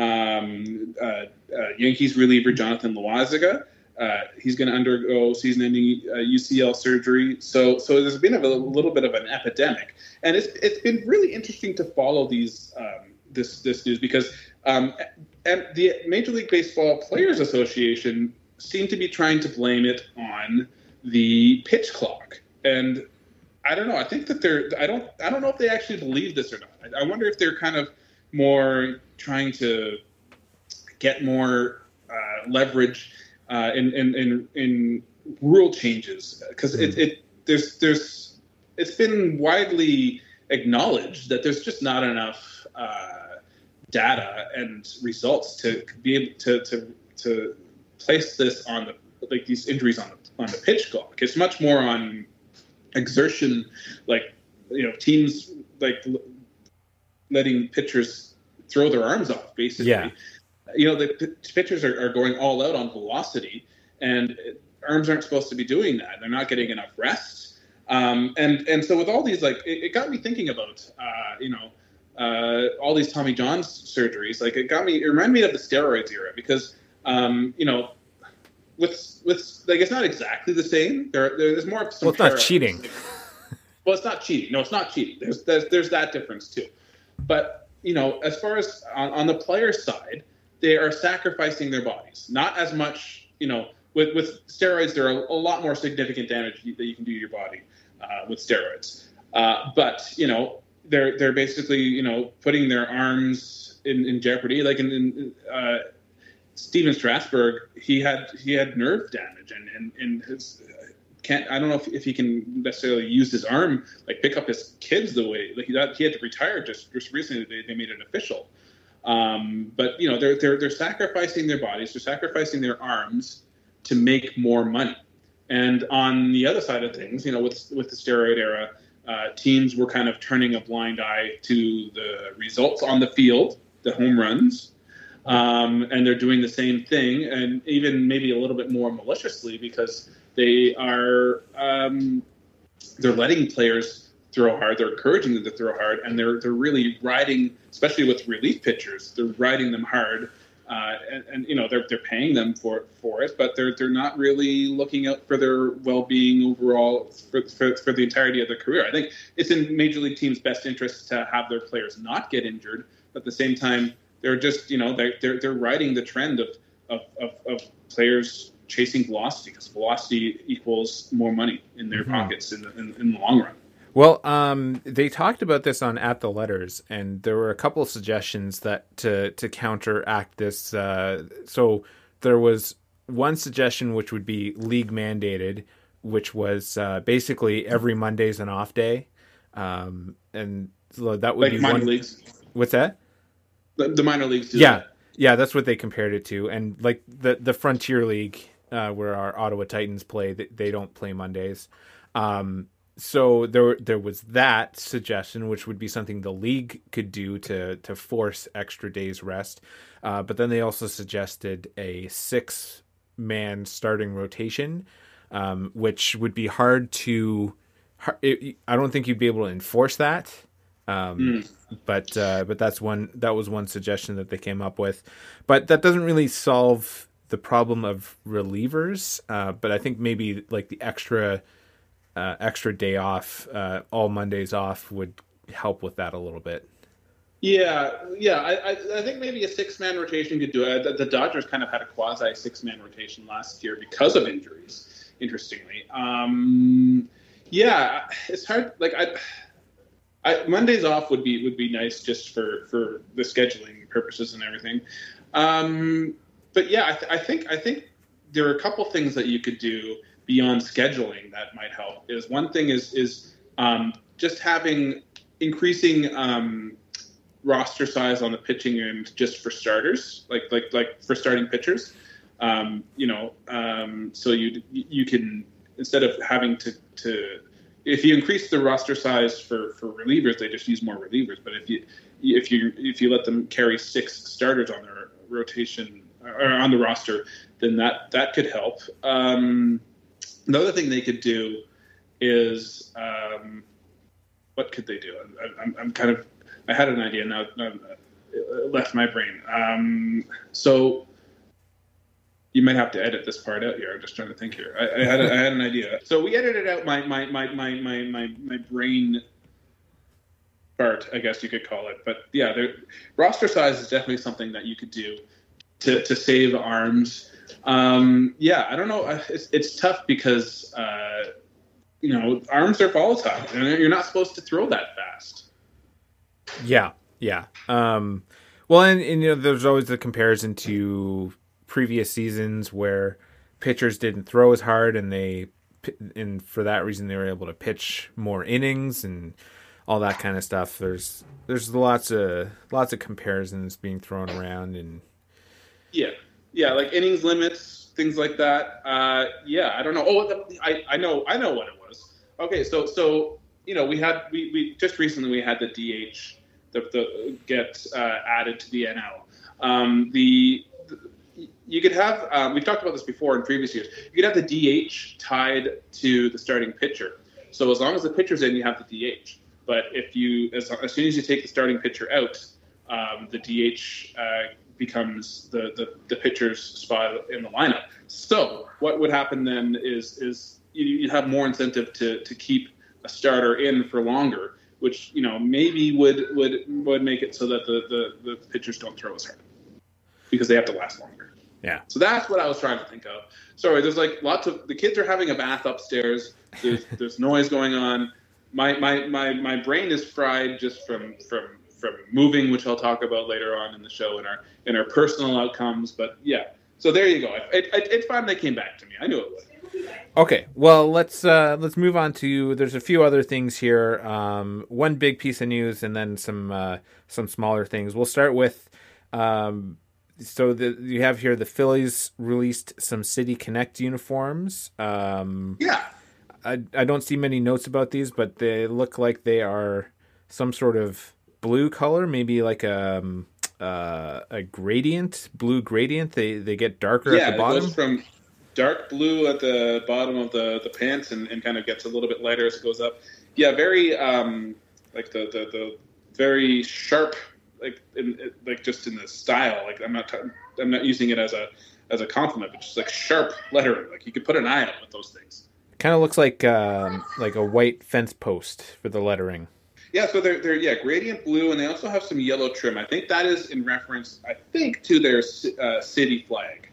Um, uh, uh, Yankees reliever Jonathan Loaisiga. Uh, he's going to undergo season-ending uh, U C L surgery. So, so there's been a little bit of an epidemic, and it's it's been really interesting to follow these um, this this news because. Um, And the Major League Baseball Players Association seemed to be trying to blame it on the pitch clock. And I don't know. I think that they're. I don't. I don't know if they actually believe this or not. I, I wonder if they're kind of more trying to get more uh, leverage uh, in, in in in rule changes, because mm. it, it there's there's it's been widely acknowledged that there's just not enough. Uh, data and results to be able to, to to place this on the like these injuries on the on the pitch clock. It's much more on exertion, like you know teams like letting pitchers throw their arms off. Basically, yeah. You know the p- pitchers are, are going all out on velocity, and arms aren't supposed to be doing that. They're not getting enough rest, um, and and so with all these, like it, it got me thinking about uh, you know. Uh, all these Tommy John surgeries, like it got me, it reminded me of the steroids era because, um, you know, with, with, like, it's not exactly the same. There, there's more of some. Well, it's not cheating. Like, well, it's not cheating. No, it's not cheating. There's, there's, there's that difference too. But, you know, as far as on, on the player side, they are sacrificing their bodies. Not as much, you know, with, with steroids, there are a lot more significant damage that you can do to your body uh, with steroids. Uh, but, you know, They're they're basically you know putting their arms in, in jeopardy. Like in, in uh, Steven Strasburg, he had he had nerve damage and and, and his can't I don't know if, if he can necessarily use his arm like pick up his kids the way like he had, he had to retire just just recently. They, they made it official. Um, but you know they're they're they're sacrificing their bodies, they're sacrificing their arms to make more money. And on the other side of things, you know with with the steroid era. Uh, teams were kind of turning a blind eye to the results on the field, the home runs, um, and they're doing the same thing, and even maybe a little bit more maliciously because they are um, they're letting players throw hard, they're encouraging them to throw hard, and they're they're really riding, especially with relief pitchers, they're riding them hard. Uh, and, and you know they're they're paying them for for it, but they're they're not really looking out for their well-being overall for, for for the entirety of their career. I think it's in major league teams' best interest to have their players not get injured, but at the same time they're just you know they're they're, they're riding the trend of of, of, of players chasing velocity, because velocity equals more money in their mm-hmm. pockets in the, in, in the long run. Well, um, they talked about this on At the Letters, and there were a couple of suggestions that to to counteract this. Uh, so there was one suggestion which would be league mandated, which was uh, basically every Monday's an off day, um, and so that would like be minor one... leagues. What's that? The, the minor leagues do yeah. that. Yeah, that's what they compared it to. And like the, the Frontier League, uh, where our Ottawa Titans play, they, they don't play Mondays. Um, so there there was that suggestion, which would be something the league could do to, to force extra days rest. Uh, but then they also suggested a six-man starting rotation, um, which would be hard to... It, I don't think you'd be able to enforce that. Um, mm. But uh, but that's one that was one suggestion that they came up with, but that doesn't really solve the problem of relievers. Uh, but I think maybe like the extra uh, extra day off, uh, all Mondays off, would help with that a little bit. Yeah, yeah, I I, I think maybe a six man rotation could do it. The, the Dodgers kind of had a quasi six man rotation last year because of injuries. Interestingly, um, yeah, it's hard. Like I. I, Mondays off would be would be nice just for, for the scheduling purposes and everything, um, but yeah, I, th- I think I think there are a couple things that you could do beyond scheduling that might help. Is one thing is is um, just having increasing um, roster size on the pitching end just for starters, like like like for starting pitchers. Um, you know, um, so you you can, instead of having to to if you increase the roster size for, for relievers, they just use more relievers. But if you if you if you let them carry six starters on their rotation or on the roster, then that that could help. Um, another thing they could do is um, what could they do? I, I'm, I'm kind of I had an idea now, now it left my brain. Um, so. You might have to edit this part out here. I'm just trying to think here. I, I had a, I had an idea. So we edited out my my my my my my, my brain part, I guess you could call it. But yeah, the roster size is definitely something that you could do to to save arms. Um, yeah, I don't know. It's it's tough because uh, you know arms are volatile, and you're not supposed to throw that fast. Yeah, yeah. Um, well, and, and you know, there's always the comparison to previous seasons where pitchers didn't throw as hard, and they and for that reason they were able to pitch more innings and all that kind of stuff. There's there's lots of lots of comparisons being thrown around, and yeah, yeah, like innings limits, things like that. Uh, yeah, I don't know. Oh, I I know I know what it was. Okay, so so you know we had we, we just recently we had the D H the, the get uh, added to the N L. Um, the You could have, um, we've talked about this before in previous years, you could have the D H tied to the starting pitcher. So as long as the pitcher's in, you have the D H. But if you, as, as soon as you take the starting pitcher out, um, the D H uh, becomes the, the, the pitcher's spot in the lineup. So what would happen then is is you, you have more incentive to, to keep a starter in for longer, which, you know, maybe would would, would make it so that the, the, the pitchers don't throw as hard, because they have to last longer. Yeah. So that's what I was trying to think of. Sorry, there's like lots of, the kids are having a bath upstairs. There's there's noise going on. My my my my brain is fried just from from from moving, which I'll talk about later on in the show in our in our personal outcomes. But yeah, so there you go. It, it, it's fine they came back to me. I knew it would. Okay, well let's uh, let's move on to. There's a few other things here. Um, one big piece of news, and then some uh, some smaller things. We'll start with. Um, So the, you have here the Phillies released some City Connect uniforms. Um, yeah. I, I don't see many notes about these, but they look like they are some sort of blue color, maybe like a, um, uh, a gradient, blue gradient. They they get darker yeah, at the bottom. It goes from dark blue at the bottom of the, the pants and, and kind of gets a little bit lighter as it goes up. Yeah, very um, like the, the, the very sharp. Like, in, like just in the style. Like I'm not, t- I'm not using it as a, as a compliment, but just like sharp lettering. Like you could put an eye out with those things. Kind of looks like, um, like a white fence post for the lettering. Yeah, so they're they're yeah gradient blue, and they also have some yellow trim. I think that is in reference, I think, to their uh, city flag.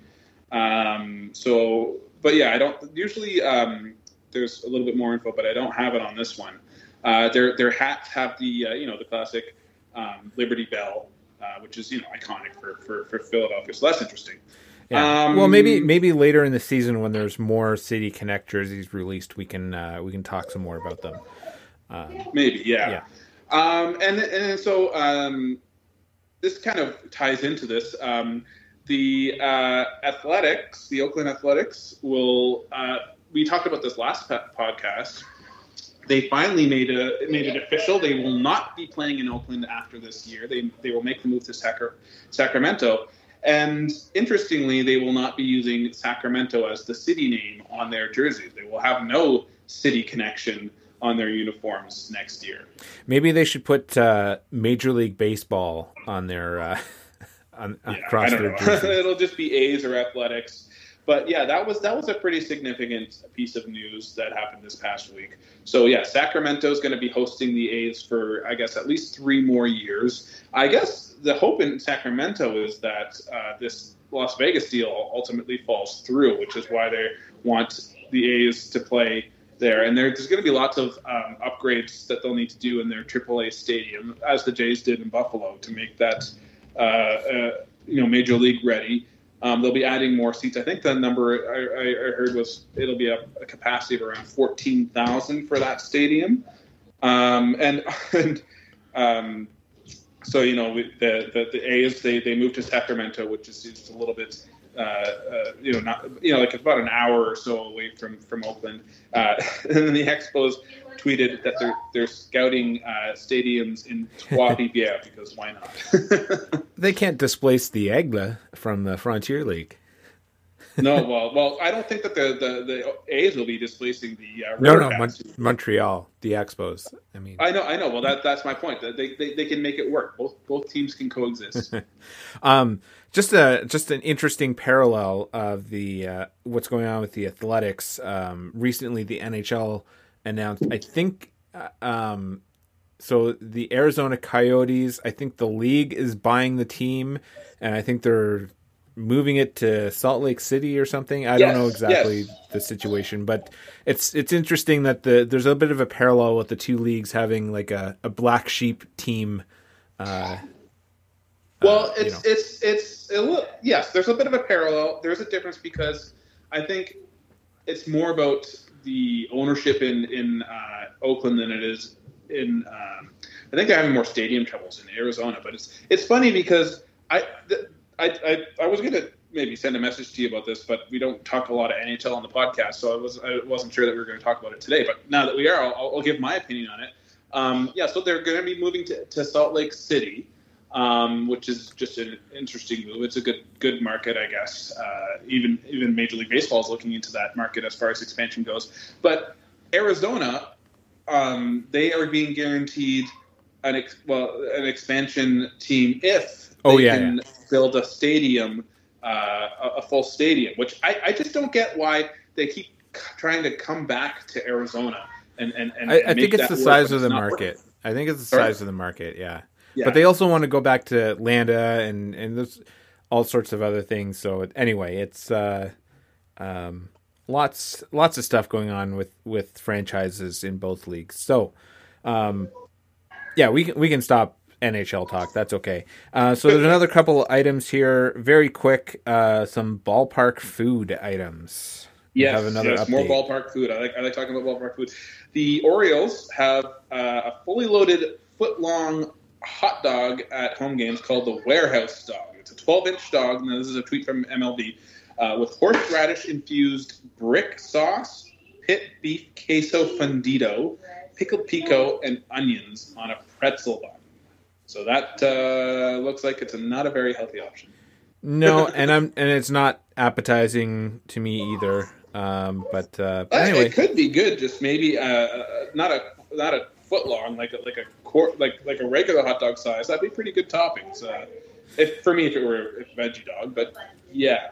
Um, so, but yeah, I don't usually. Um, there's a little bit more info, but I don't have it on this one. Uh, their their hats have the uh, you know the classic um, Liberty Bell, uh, which is you know iconic for, for, for Philadelphia. So that's interesting. Yeah. Um, well, maybe maybe later in the season when there's more City Connect jerseys released, we can uh, we can talk some more about them. Um, maybe, yeah. yeah. Um, and and so um, this kind of ties into this. Um, the uh, Athletics, the Oakland Athletics, will. Uh, we talked about this last podcast. They finally made a made it official. They will not be playing in Oakland after this year. They they will make the move to Sacra- Sacramento. And interestingly, they will not be using Sacramento as the city name on their jerseys. They will have no city connection on their uniforms next year. Maybe they should put uh, Major League Baseball on their uh, on, yeah, across their jerseys. It'll just be A's or Athletics. But yeah, that was that was a pretty significant piece of news that happened this past week. So yeah, Sacramento is going to be hosting the A's for, I guess, at least three more years. I guess the hope in Sacramento is that uh, this Las Vegas deal ultimately falls through, which is why they want the A's to play there. And there, there's going to be lots of um, upgrades that they'll need to do in their triple A stadium, as the Jays did in Buffalo, to make that uh, uh, you know Major League ready. Um, they'll be adding more seats. I think the number I, I heard was it'll be a, a capacity of around fourteen thousand for that stadium. Um, and and um, so, you know, the, the, the A's, they, they moved to Sacramento, which is just a little bit, uh, uh, you know, not, you know, like about an hour or so away from, from Oakland. Uh, and then the Expos tweeted that they're they're scouting uh, stadiums in Trois-Rivières because why not? They can't displace the Aigle from the Frontier League. No, well, well, I don't think that the, the, the A's will be displacing the uh, no, no, Mon- Montreal, the Expos. I mean, I know, I know. Well, that that's my point. That they, they they can make it work. Both both teams can coexist. um, just a just an interesting parallel of the uh, what's going on with the Athletics. Um, recently, the N H L announced, I think, uh, um, so the Arizona Coyotes. I think the league is buying the team, and I think they're moving it to Salt Lake City or something. I yes, don't know exactly yes. the situation, but it's it's interesting that the there's a bit of a parallel with the two leagues having like a, a black sheep team. Uh, well, uh, it's, you know. it's it's it's yes, there's a bit of a parallel. There's a difference because I think it's more about the ownership in in uh, Oakland than it is in. Um, I think they're having more stadium troubles in Arizona, but it's it's funny because I. The, I, I, I was going to maybe send a message to you about this, but we don't talk a lot of N H L on the podcast, so I, was, I wasn't sure that we were going to talk about it today. But now that we are, I'll, I'll give my opinion on it. Um, yeah, so they're going to be moving to, to Salt Lake City, um, which is just an interesting move. It's a good good market, I guess. Uh, even even Major League Baseball is looking into that market as far as expansion goes. But Arizona, um, they are being guaranteed an ex- well an expansion team if they oh, yeah, can yeah. build a stadium, uh, a, a full stadium, which I, I just don't get why they keep c- trying to come back to Arizona. And, and, and, I, and I think it's the work, size of the market. Working. I think it's the Sorry? size of the market, yeah. yeah. But they also want to go back to Atlanta and, and there's all sorts of other things. So anyway, it's uh, um, lots lots of stuff going on with, with franchises in both leagues. So, um, yeah, we can, we can stop N H L talk. That's okay. Uh, so there's another couple items here. Very quick, uh, some ballpark food items. Yes, have another yes, update. more ballpark food. I like I like talking about ballpark food. The Orioles have uh, a fully loaded foot-long hot dog at home games called the Warehouse Dog. It's a twelve-inch dog, and this is a tweet from M L B, uh, with horseradish-infused brick sauce, pit beef queso fundido, pickled pico, and onions on a pretzel bun. So that uh, looks like it's a, not a very healthy option. No, and I'm and it's not appetizing to me either. Um, but, uh, but anyway, it could be good. Just maybe uh, not a not a foot long, like a, like a quart, like like a regular hot dog size. That'd be pretty good toppings. Uh, if for me, if it were a veggie dog, but yeah.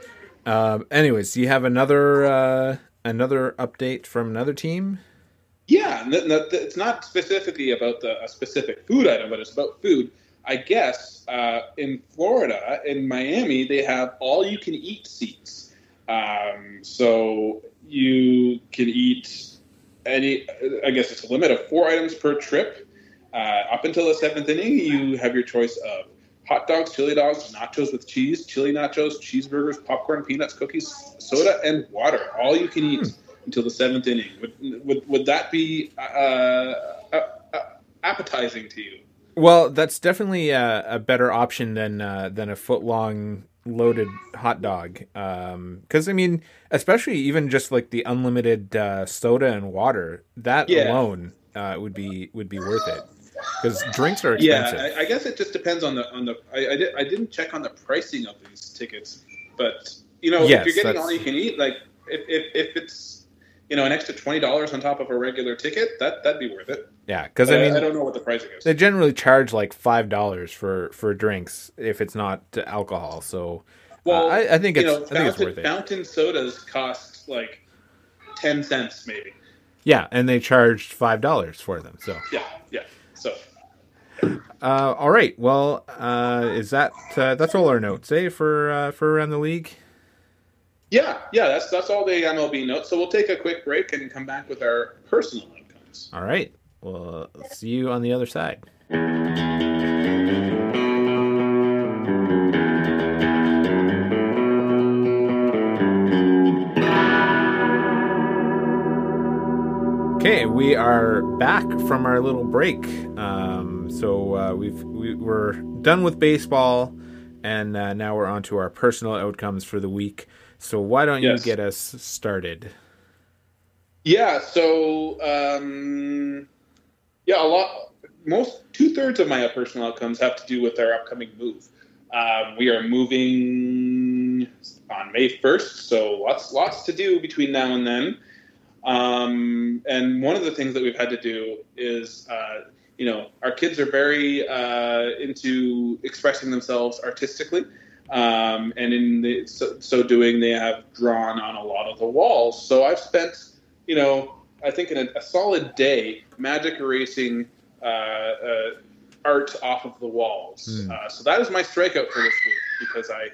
Um. Anyways, do you have another uh, another update from another team? Yeah, no, no, it's not specifically about the, a specific food item, but it's about food. I guess uh, in Florida, in Miami, they have all-you-can-eat seats. Um, so you can eat any. I guess it's a limit of four items per trip. Uh, up until the seventh inning, you have your choice of hot dogs, chili dogs, nachos with cheese, chili nachos, cheeseburgers, popcorn, peanuts, cookies, soda, and water. All you can eat hmm. until the seventh inning. Would would, would that be uh, uh, uh, appetizing to you? Well, that's definitely a, a better option than uh, than a foot long loaded hot dog. Because um, I mean, especially even just like the unlimited uh, soda and water, that yeah. alone uh, would be would be worth it. Because drinks are expensive. Yeah, I, I guess it just depends on the on the. I, I, did, I didn't check on the pricing of these tickets, but you know, yes, if you're getting all you can eat, like if, if, if it's you know an extra twenty dollars on top of a regular ticket, that that'd be worth it. Yeah, because I mean, I don't know what the pricing is. They generally charge like five dollars for, for drinks if it's not alcohol. So, well, uh, I, I think it's you know, I think fountain, it's worth it. Fountain sodas cost like ten cents, maybe. Yeah, and they charged five dollars for them. So yeah, yeah. So, uh, all right. Well, uh, is that uh, that's all our notes, eh, for uh, for around the league? Yeah, yeah. That's that's all the M L B notes. So we'll take a quick break and come back with our personal outcomes. All right. Well, see you on the other side. Okay, we are back from our little break. Um, so uh, we've we, we're done with baseball, and uh, now we're on to our personal outcomes for the week. So why don't yes. you get us started? Yeah. So um, yeah, a lot. Most two thirds of my personal outcomes have to do with our upcoming move. Um, we are moving on May first, so lots lots to do between now and then. Um, and one of the things that we've had to do is, uh, you know, our kids are very uh, into expressing themselves artistically. Um, and in the, so, so doing, they have drawn on a lot of the walls. So I've spent, you know, I think in a, a solid day magic erasing uh, uh, art off of the walls. Mm. Uh, so that is my strikeout for this week because I,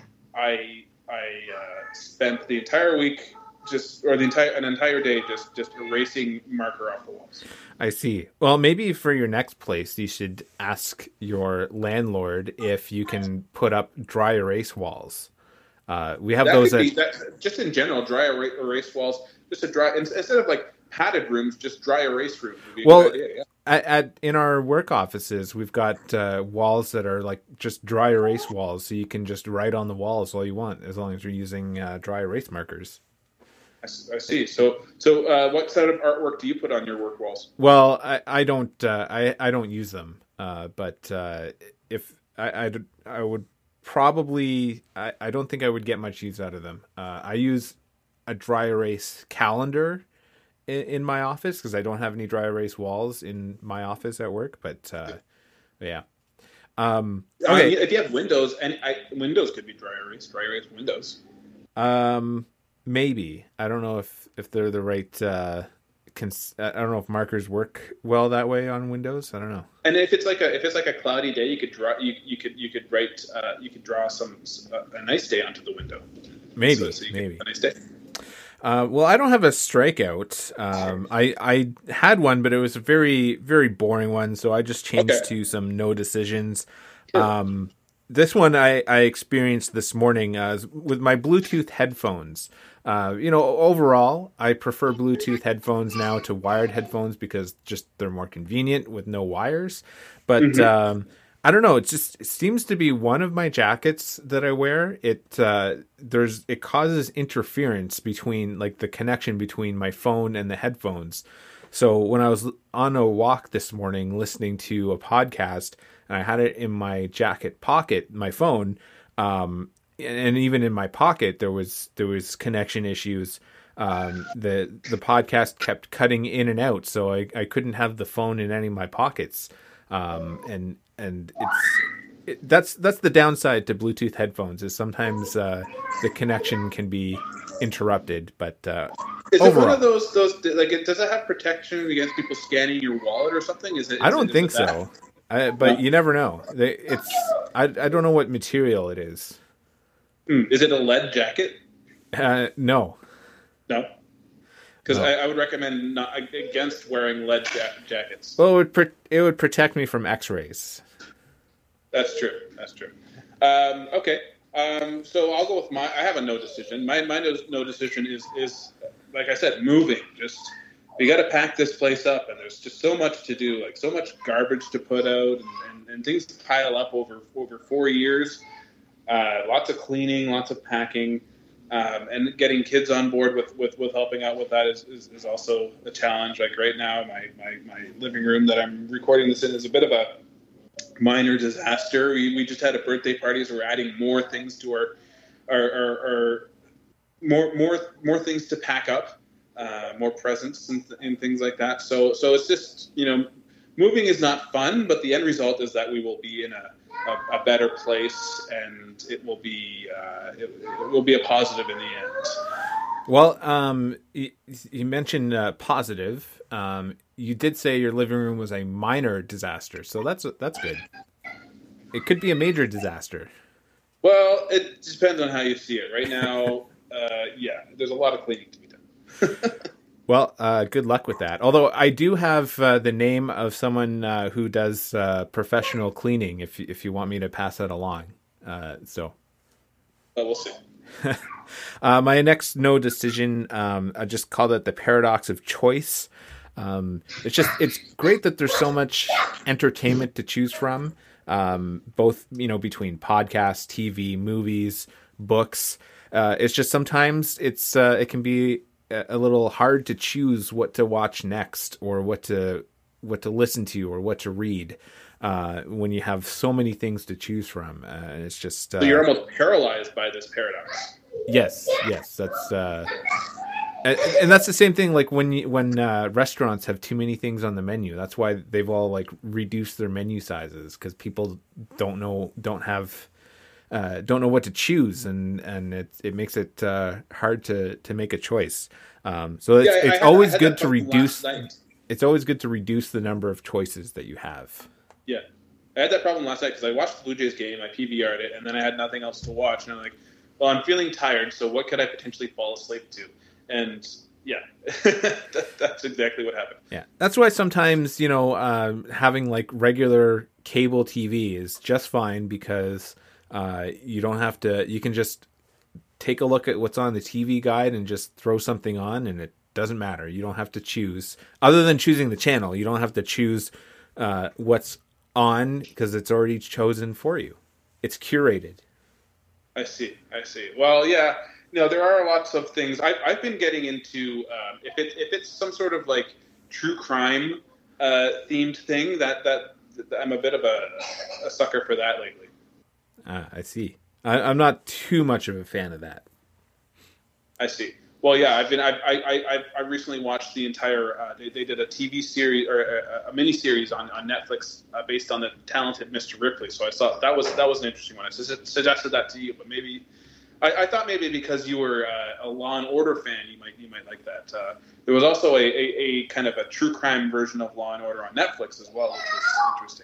I, I uh, spent the entire week just or the entire an entire day just just erasing marker off the walls. I see. Well, maybe for your next place, you should ask your landlord if you can put up dry erase walls. Uh, we have that those. At, be, that, just in general, dry erase walls. Just a dry instead of like padded rooms, just dry erase rooms. Would be a well, good idea, yeah. at, at in our work offices, we've got uh, walls that are like just dry erase walls, so you can just write on the walls all you want as long as you're using uh, dry erase markers. I see. So, so uh, what sort of artwork do you put on your work walls? Well, I, I don't uh, I I don't use them, uh, but uh, if I I'd, I would probably I, I don't think I would get much use out of them. Uh, I use a dry erase calendar in, in my office because I don't have any dry erase walls in my office at work. But uh, yeah. Um, okay. Uh, if you have Windows, and I, Windows could be dry erase, dry erase Windows. Um. Maybe. I don't know if, if they're the right. Uh, cons- I don't know if markers work well that way on Windows. I don't know. And if it's like a if it's like a cloudy day, you could draw. You, you could you could write. Uh, you could draw some uh, a nice day onto the window. Maybe. So, so maybe a nice day. Uh, well, I don't have a strikeout. Um, I I had one, but it was a very very boring one, so I just changed okay. to some no decisions. Sure. Um, this one I, I experienced this morning uh, with my Bluetooth headphones. Uh, you know, overall, I prefer Bluetooth headphones now to wired headphones because just they're more convenient with no wires. But mm-hmm. um, I don't know. It just it seems to be one of my jackets that I wear. It uh, there's it causes interference between like the connection between my phone and the headphones. So when I was on a walk this morning listening to a podcast and I had it in my jacket pocket, my phone. Um, And even in my pocket, there was there was connection issues. Um, the the podcast kept cutting in and out, so I, I couldn't have the phone in any of my pockets. Um, and and it's it, that's that's the downside to Bluetooth headphones is sometimes uh, the connection can be interrupted. But uh, is overall, it one of those those like does it have protection against people scanning your wallet or something? Is it? Is I don't it, think is it so. I, but No? you never know. They, it's I I don't know what material it is. Hmm. Is it a lead jacket? Uh, no. No. Because No. I, I would recommend not against wearing lead ja- jackets. Well, it would pro- it would protect me from X-rays. That's true. That's true. Um, okay. Um, so I'll go with my. I have a no decision. My my no, no decision is is like I said, moving. Just you got to pack this place up, and there's just so much to do. Like so much garbage to put out, and, and, and things pile up over over four years. Uh, lots of cleaning, lots of packing. Um, and getting kids on board with, with, with helping out with that is, is, is also a challenge. Like right now, my, my, my living room that I'm recording this in is a bit of a minor disaster. We, we just had a birthday party, so we're adding more things to our, our, our, our more more more things to pack up, uh, more presents and, and things like that. So so it's just, you know, moving is not fun, but the end result is that we will be in a A, a better place, and it will be uh, it, it will be a positive in the end. Well, um, you, you mentioned uh, positive. Um, you did say your living room was a minor disaster, so that's that's good. It could be a major disaster. Well, it depends on how you see it. Right now, uh, yeah, there's a lot of cleaning to be done. Well, uh, good luck with that. Although I do have uh, the name of someone uh, who does uh, professional cleaning. If if you want me to pass that along, uh, so. But we'll see. uh, my next no decision, um, I just called it the paradox of choice. Um, it's just it's great that there's so much entertainment to choose from, um, both you know between podcasts, T V, movies, books. Uh, it's just sometimes it's uh, it can be a little hard to choose what to watch next, or what to what to listen to, or what to read uh, when you have so many things to choose from. Uh, and it's just uh, So you're almost paralyzed by this paradox. yes, yes, that's uh, and, and that's the same thing. Like when you, when uh, restaurants have too many things on the menu, that's why they've all like reduced their menu sizes, because people don't know don't have. Uh, don't know what to choose, and and it it makes it uh, hard to to make a choice. Um, so it's, Yeah, I- it's I had- always I had good that to problem reduce. last night. It's always good to reduce the number of choices that you have. Yeah. I had that problem last night because I watched the Blue Jays game, I P V R'd it, and then I had nothing else to watch. And I'm like, well, I'm feeling tired, so what could I potentially fall asleep to? And yeah, that, that's exactly what happened. Yeah, that's why sometimes you know uh, having like regular cable T V is just fine, because uh, you don't have to. You can just take a look at what's on the T V guide and just throw something on, and it doesn't matter. You don't have to choose, other than choosing the channel. You don't have to choose uh, what's on, because it's already chosen for you. It's curated. I see. I see. Well, yeah. No, there are lots of things. I, I've been getting into um, if it if it's some sort of like true crime uh, themed thing, that, that that I'm a bit of a, a sucker for that lately. Ah, I see. I, I'm not too much of a fan of that. I see. Well, yeah, I've been. I I I I recently watched the entire. Uh, they they did a T V series or a, a mini series on, on Netflix uh, based on the talented Mister Ripley. So I thought that was that was an interesting one. I su- suggested that to you, but maybe I, I thought maybe because you were uh, a Law and Order fan, you might you might like that. Uh, there was also a, a, a kind of a true crime version of Law and Order on Netflix as well, which was interesting.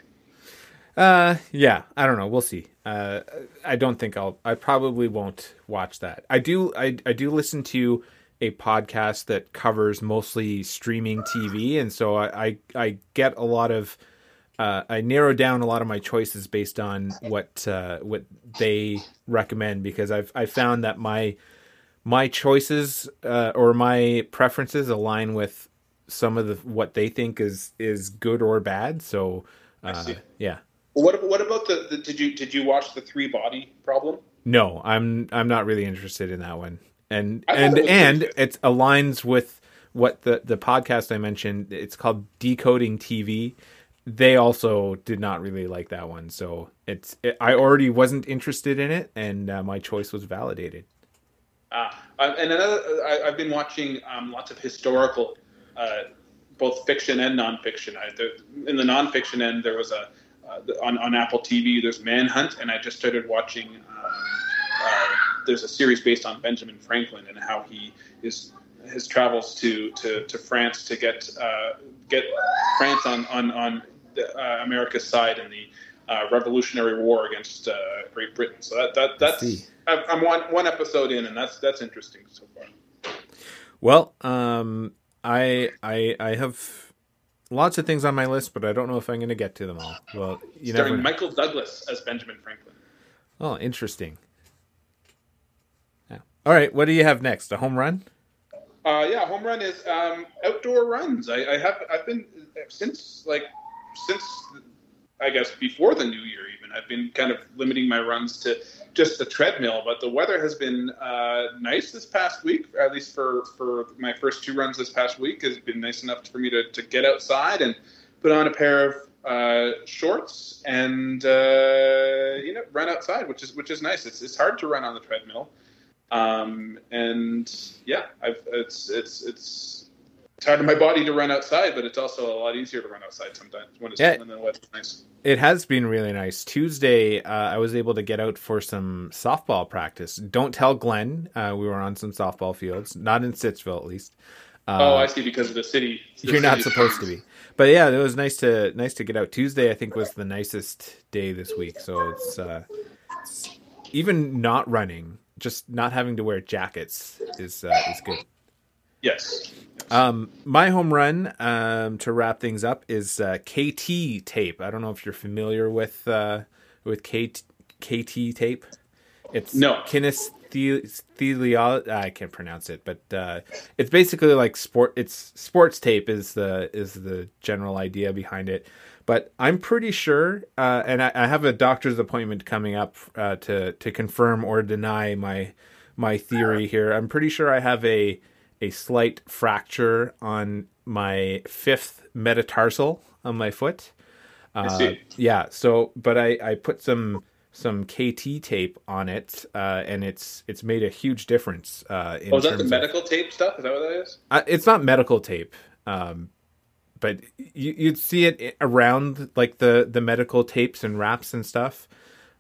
Uh, yeah, I don't know. We'll see. Uh, I don't think I'll, I probably won't watch that. I do, I, I do listen to a podcast that covers mostly streaming T V. And so I, I, I get a lot of, uh, I narrow down a lot of my choices based on what, uh, what they recommend, because I've, I found that my, my choices, uh, or my preferences align with some of the, what they think is, is good or bad. So, uh, yeah. What what about the, the did you did you watch the Three Body Problem? No, I'm I'm not really interested in that one. And I thought and it was and pretty good. it aligns with what the the podcast I mentioned. It's called Decoding T V. They also did not really like that one. So it's it, I already wasn't interested in it, and uh, my choice was validated. Uh, and another, I, I've been watching um, lots of historical, uh, both fiction and nonfiction. I, there, in the nonfiction end, there was a uh, on on Apple T V. There's Manhunt, and I just started watching. Um, uh, there's a series based on Benjamin Franklin and how he is his travels to, to, to France to get uh, get France on, on, on uh, America's side in the uh, Revolutionary War against uh, Great Britain. So that that that's I'm, I'm one one episode in, and that's that's interesting so far. Well, um, I I I have lots of things on my list, but I don't know if I'm going to get to them all. Well, you Starring never... Michael Douglas as Benjamin Franklin. Oh, interesting. Yeah. All right, what do you have next? A home run? Uh, yeah, home run is um, outdoor runs. I, I have I've been since like since I guess before the new year even. I've been kind of limiting my runs to just the treadmill, but the weather has been uh, nice this past week. At least for, for my first two runs this past week, has been nice enough for me to, to get outside and put on a pair of uh, shorts and uh, you know run outside, which is which is nice. It's it's hard to run on the treadmill. Um, and yeah, I've, it's, it's, it's, it's hard on my body to run outside, but it's also a lot easier to run outside sometimes when it's, yeah, when the weather's nice. It has been really nice. Tuesday, uh, I was able to get out for some softball practice. Don't tell Glenn. Uh, we were on some softball fields, not in Stittsville at least. Uh, oh, I see. Because of the city. The you're not city. supposed to be, but yeah, it was nice to, nice to get out. Tuesday, I think, was the nicest day this week. So it's, uh, it's even not running. Just not having to wear jackets is uh, is good. Yes. yes. Um, my home run um, to wrap things up is uh, K T tape. I don't know if you're familiar with uh, with K T tape. It's no kinesthesia. I can't pronounce it, but uh, it's basically like sport. It's sports tape is the is the general idea behind it. But I'm pretty sure, uh, and I, I have a doctor's appointment coming up uh, to to confirm or deny my my theory here. I'm pretty sure I have a a slight fracture on my fifth metatarsal on my foot. Uh, I see. Yeah. So, but I, I put some some K T tape on it, uh, and it's it's made a huge difference. Uh, in oh, is that the terms medical of, tape stuff? Is that what that is? Uh, it's not medical tape. Um, But you, you'd see it around like the, the medical tapes and wraps and stuff.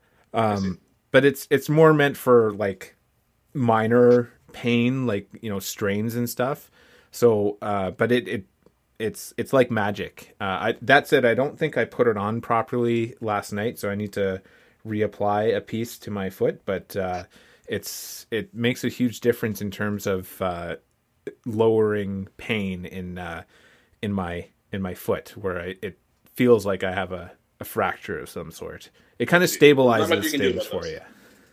Um, but it's it's more meant for like minor pain, like, you know, strains and stuff. So, uh, but it, it it's it's like magic. Uh, I, that said, I don't think I put it on properly last night, so I need to reapply a piece to my foot. But uh, it's it makes a huge difference in terms of uh, lowering pain in. Uh, in my in my foot where I, it feels like I have a, a fracture of some sort. It kind of stabilizes things for you.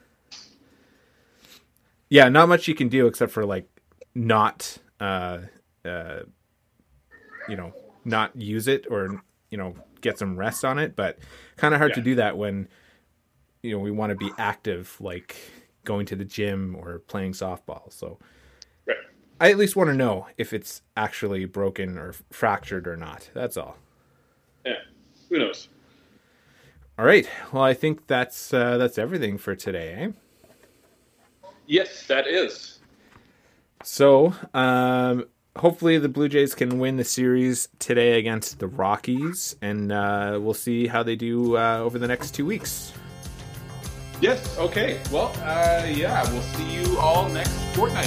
Yeah, not much you can do except for like not uh, uh, you know, not use it or, you know, get some rest on it, but kind of hard yeah. to do that when, you know, we want to be active, like going to the gym or playing softball. So right. I at least want to know if it's actually broken or fractured or not. That's all. Yeah. Who knows? All right. Well, I think that's uh, that's everything for today, eh? Yes, that is. So, um, hopefully the Blue Jays can win the series today against the Rockies, and uh, we'll see how they do uh, over the next two weeks. Yes. Okay. Well, uh, yeah, we'll see you all next fortnight.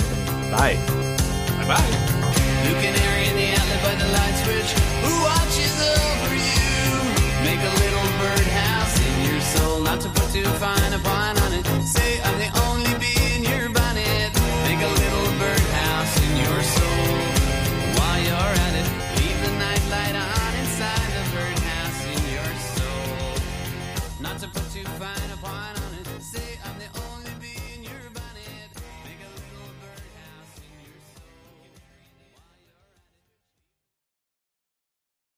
Bye. Bye-bye. Blue canary in the alley by the light switch. Who watches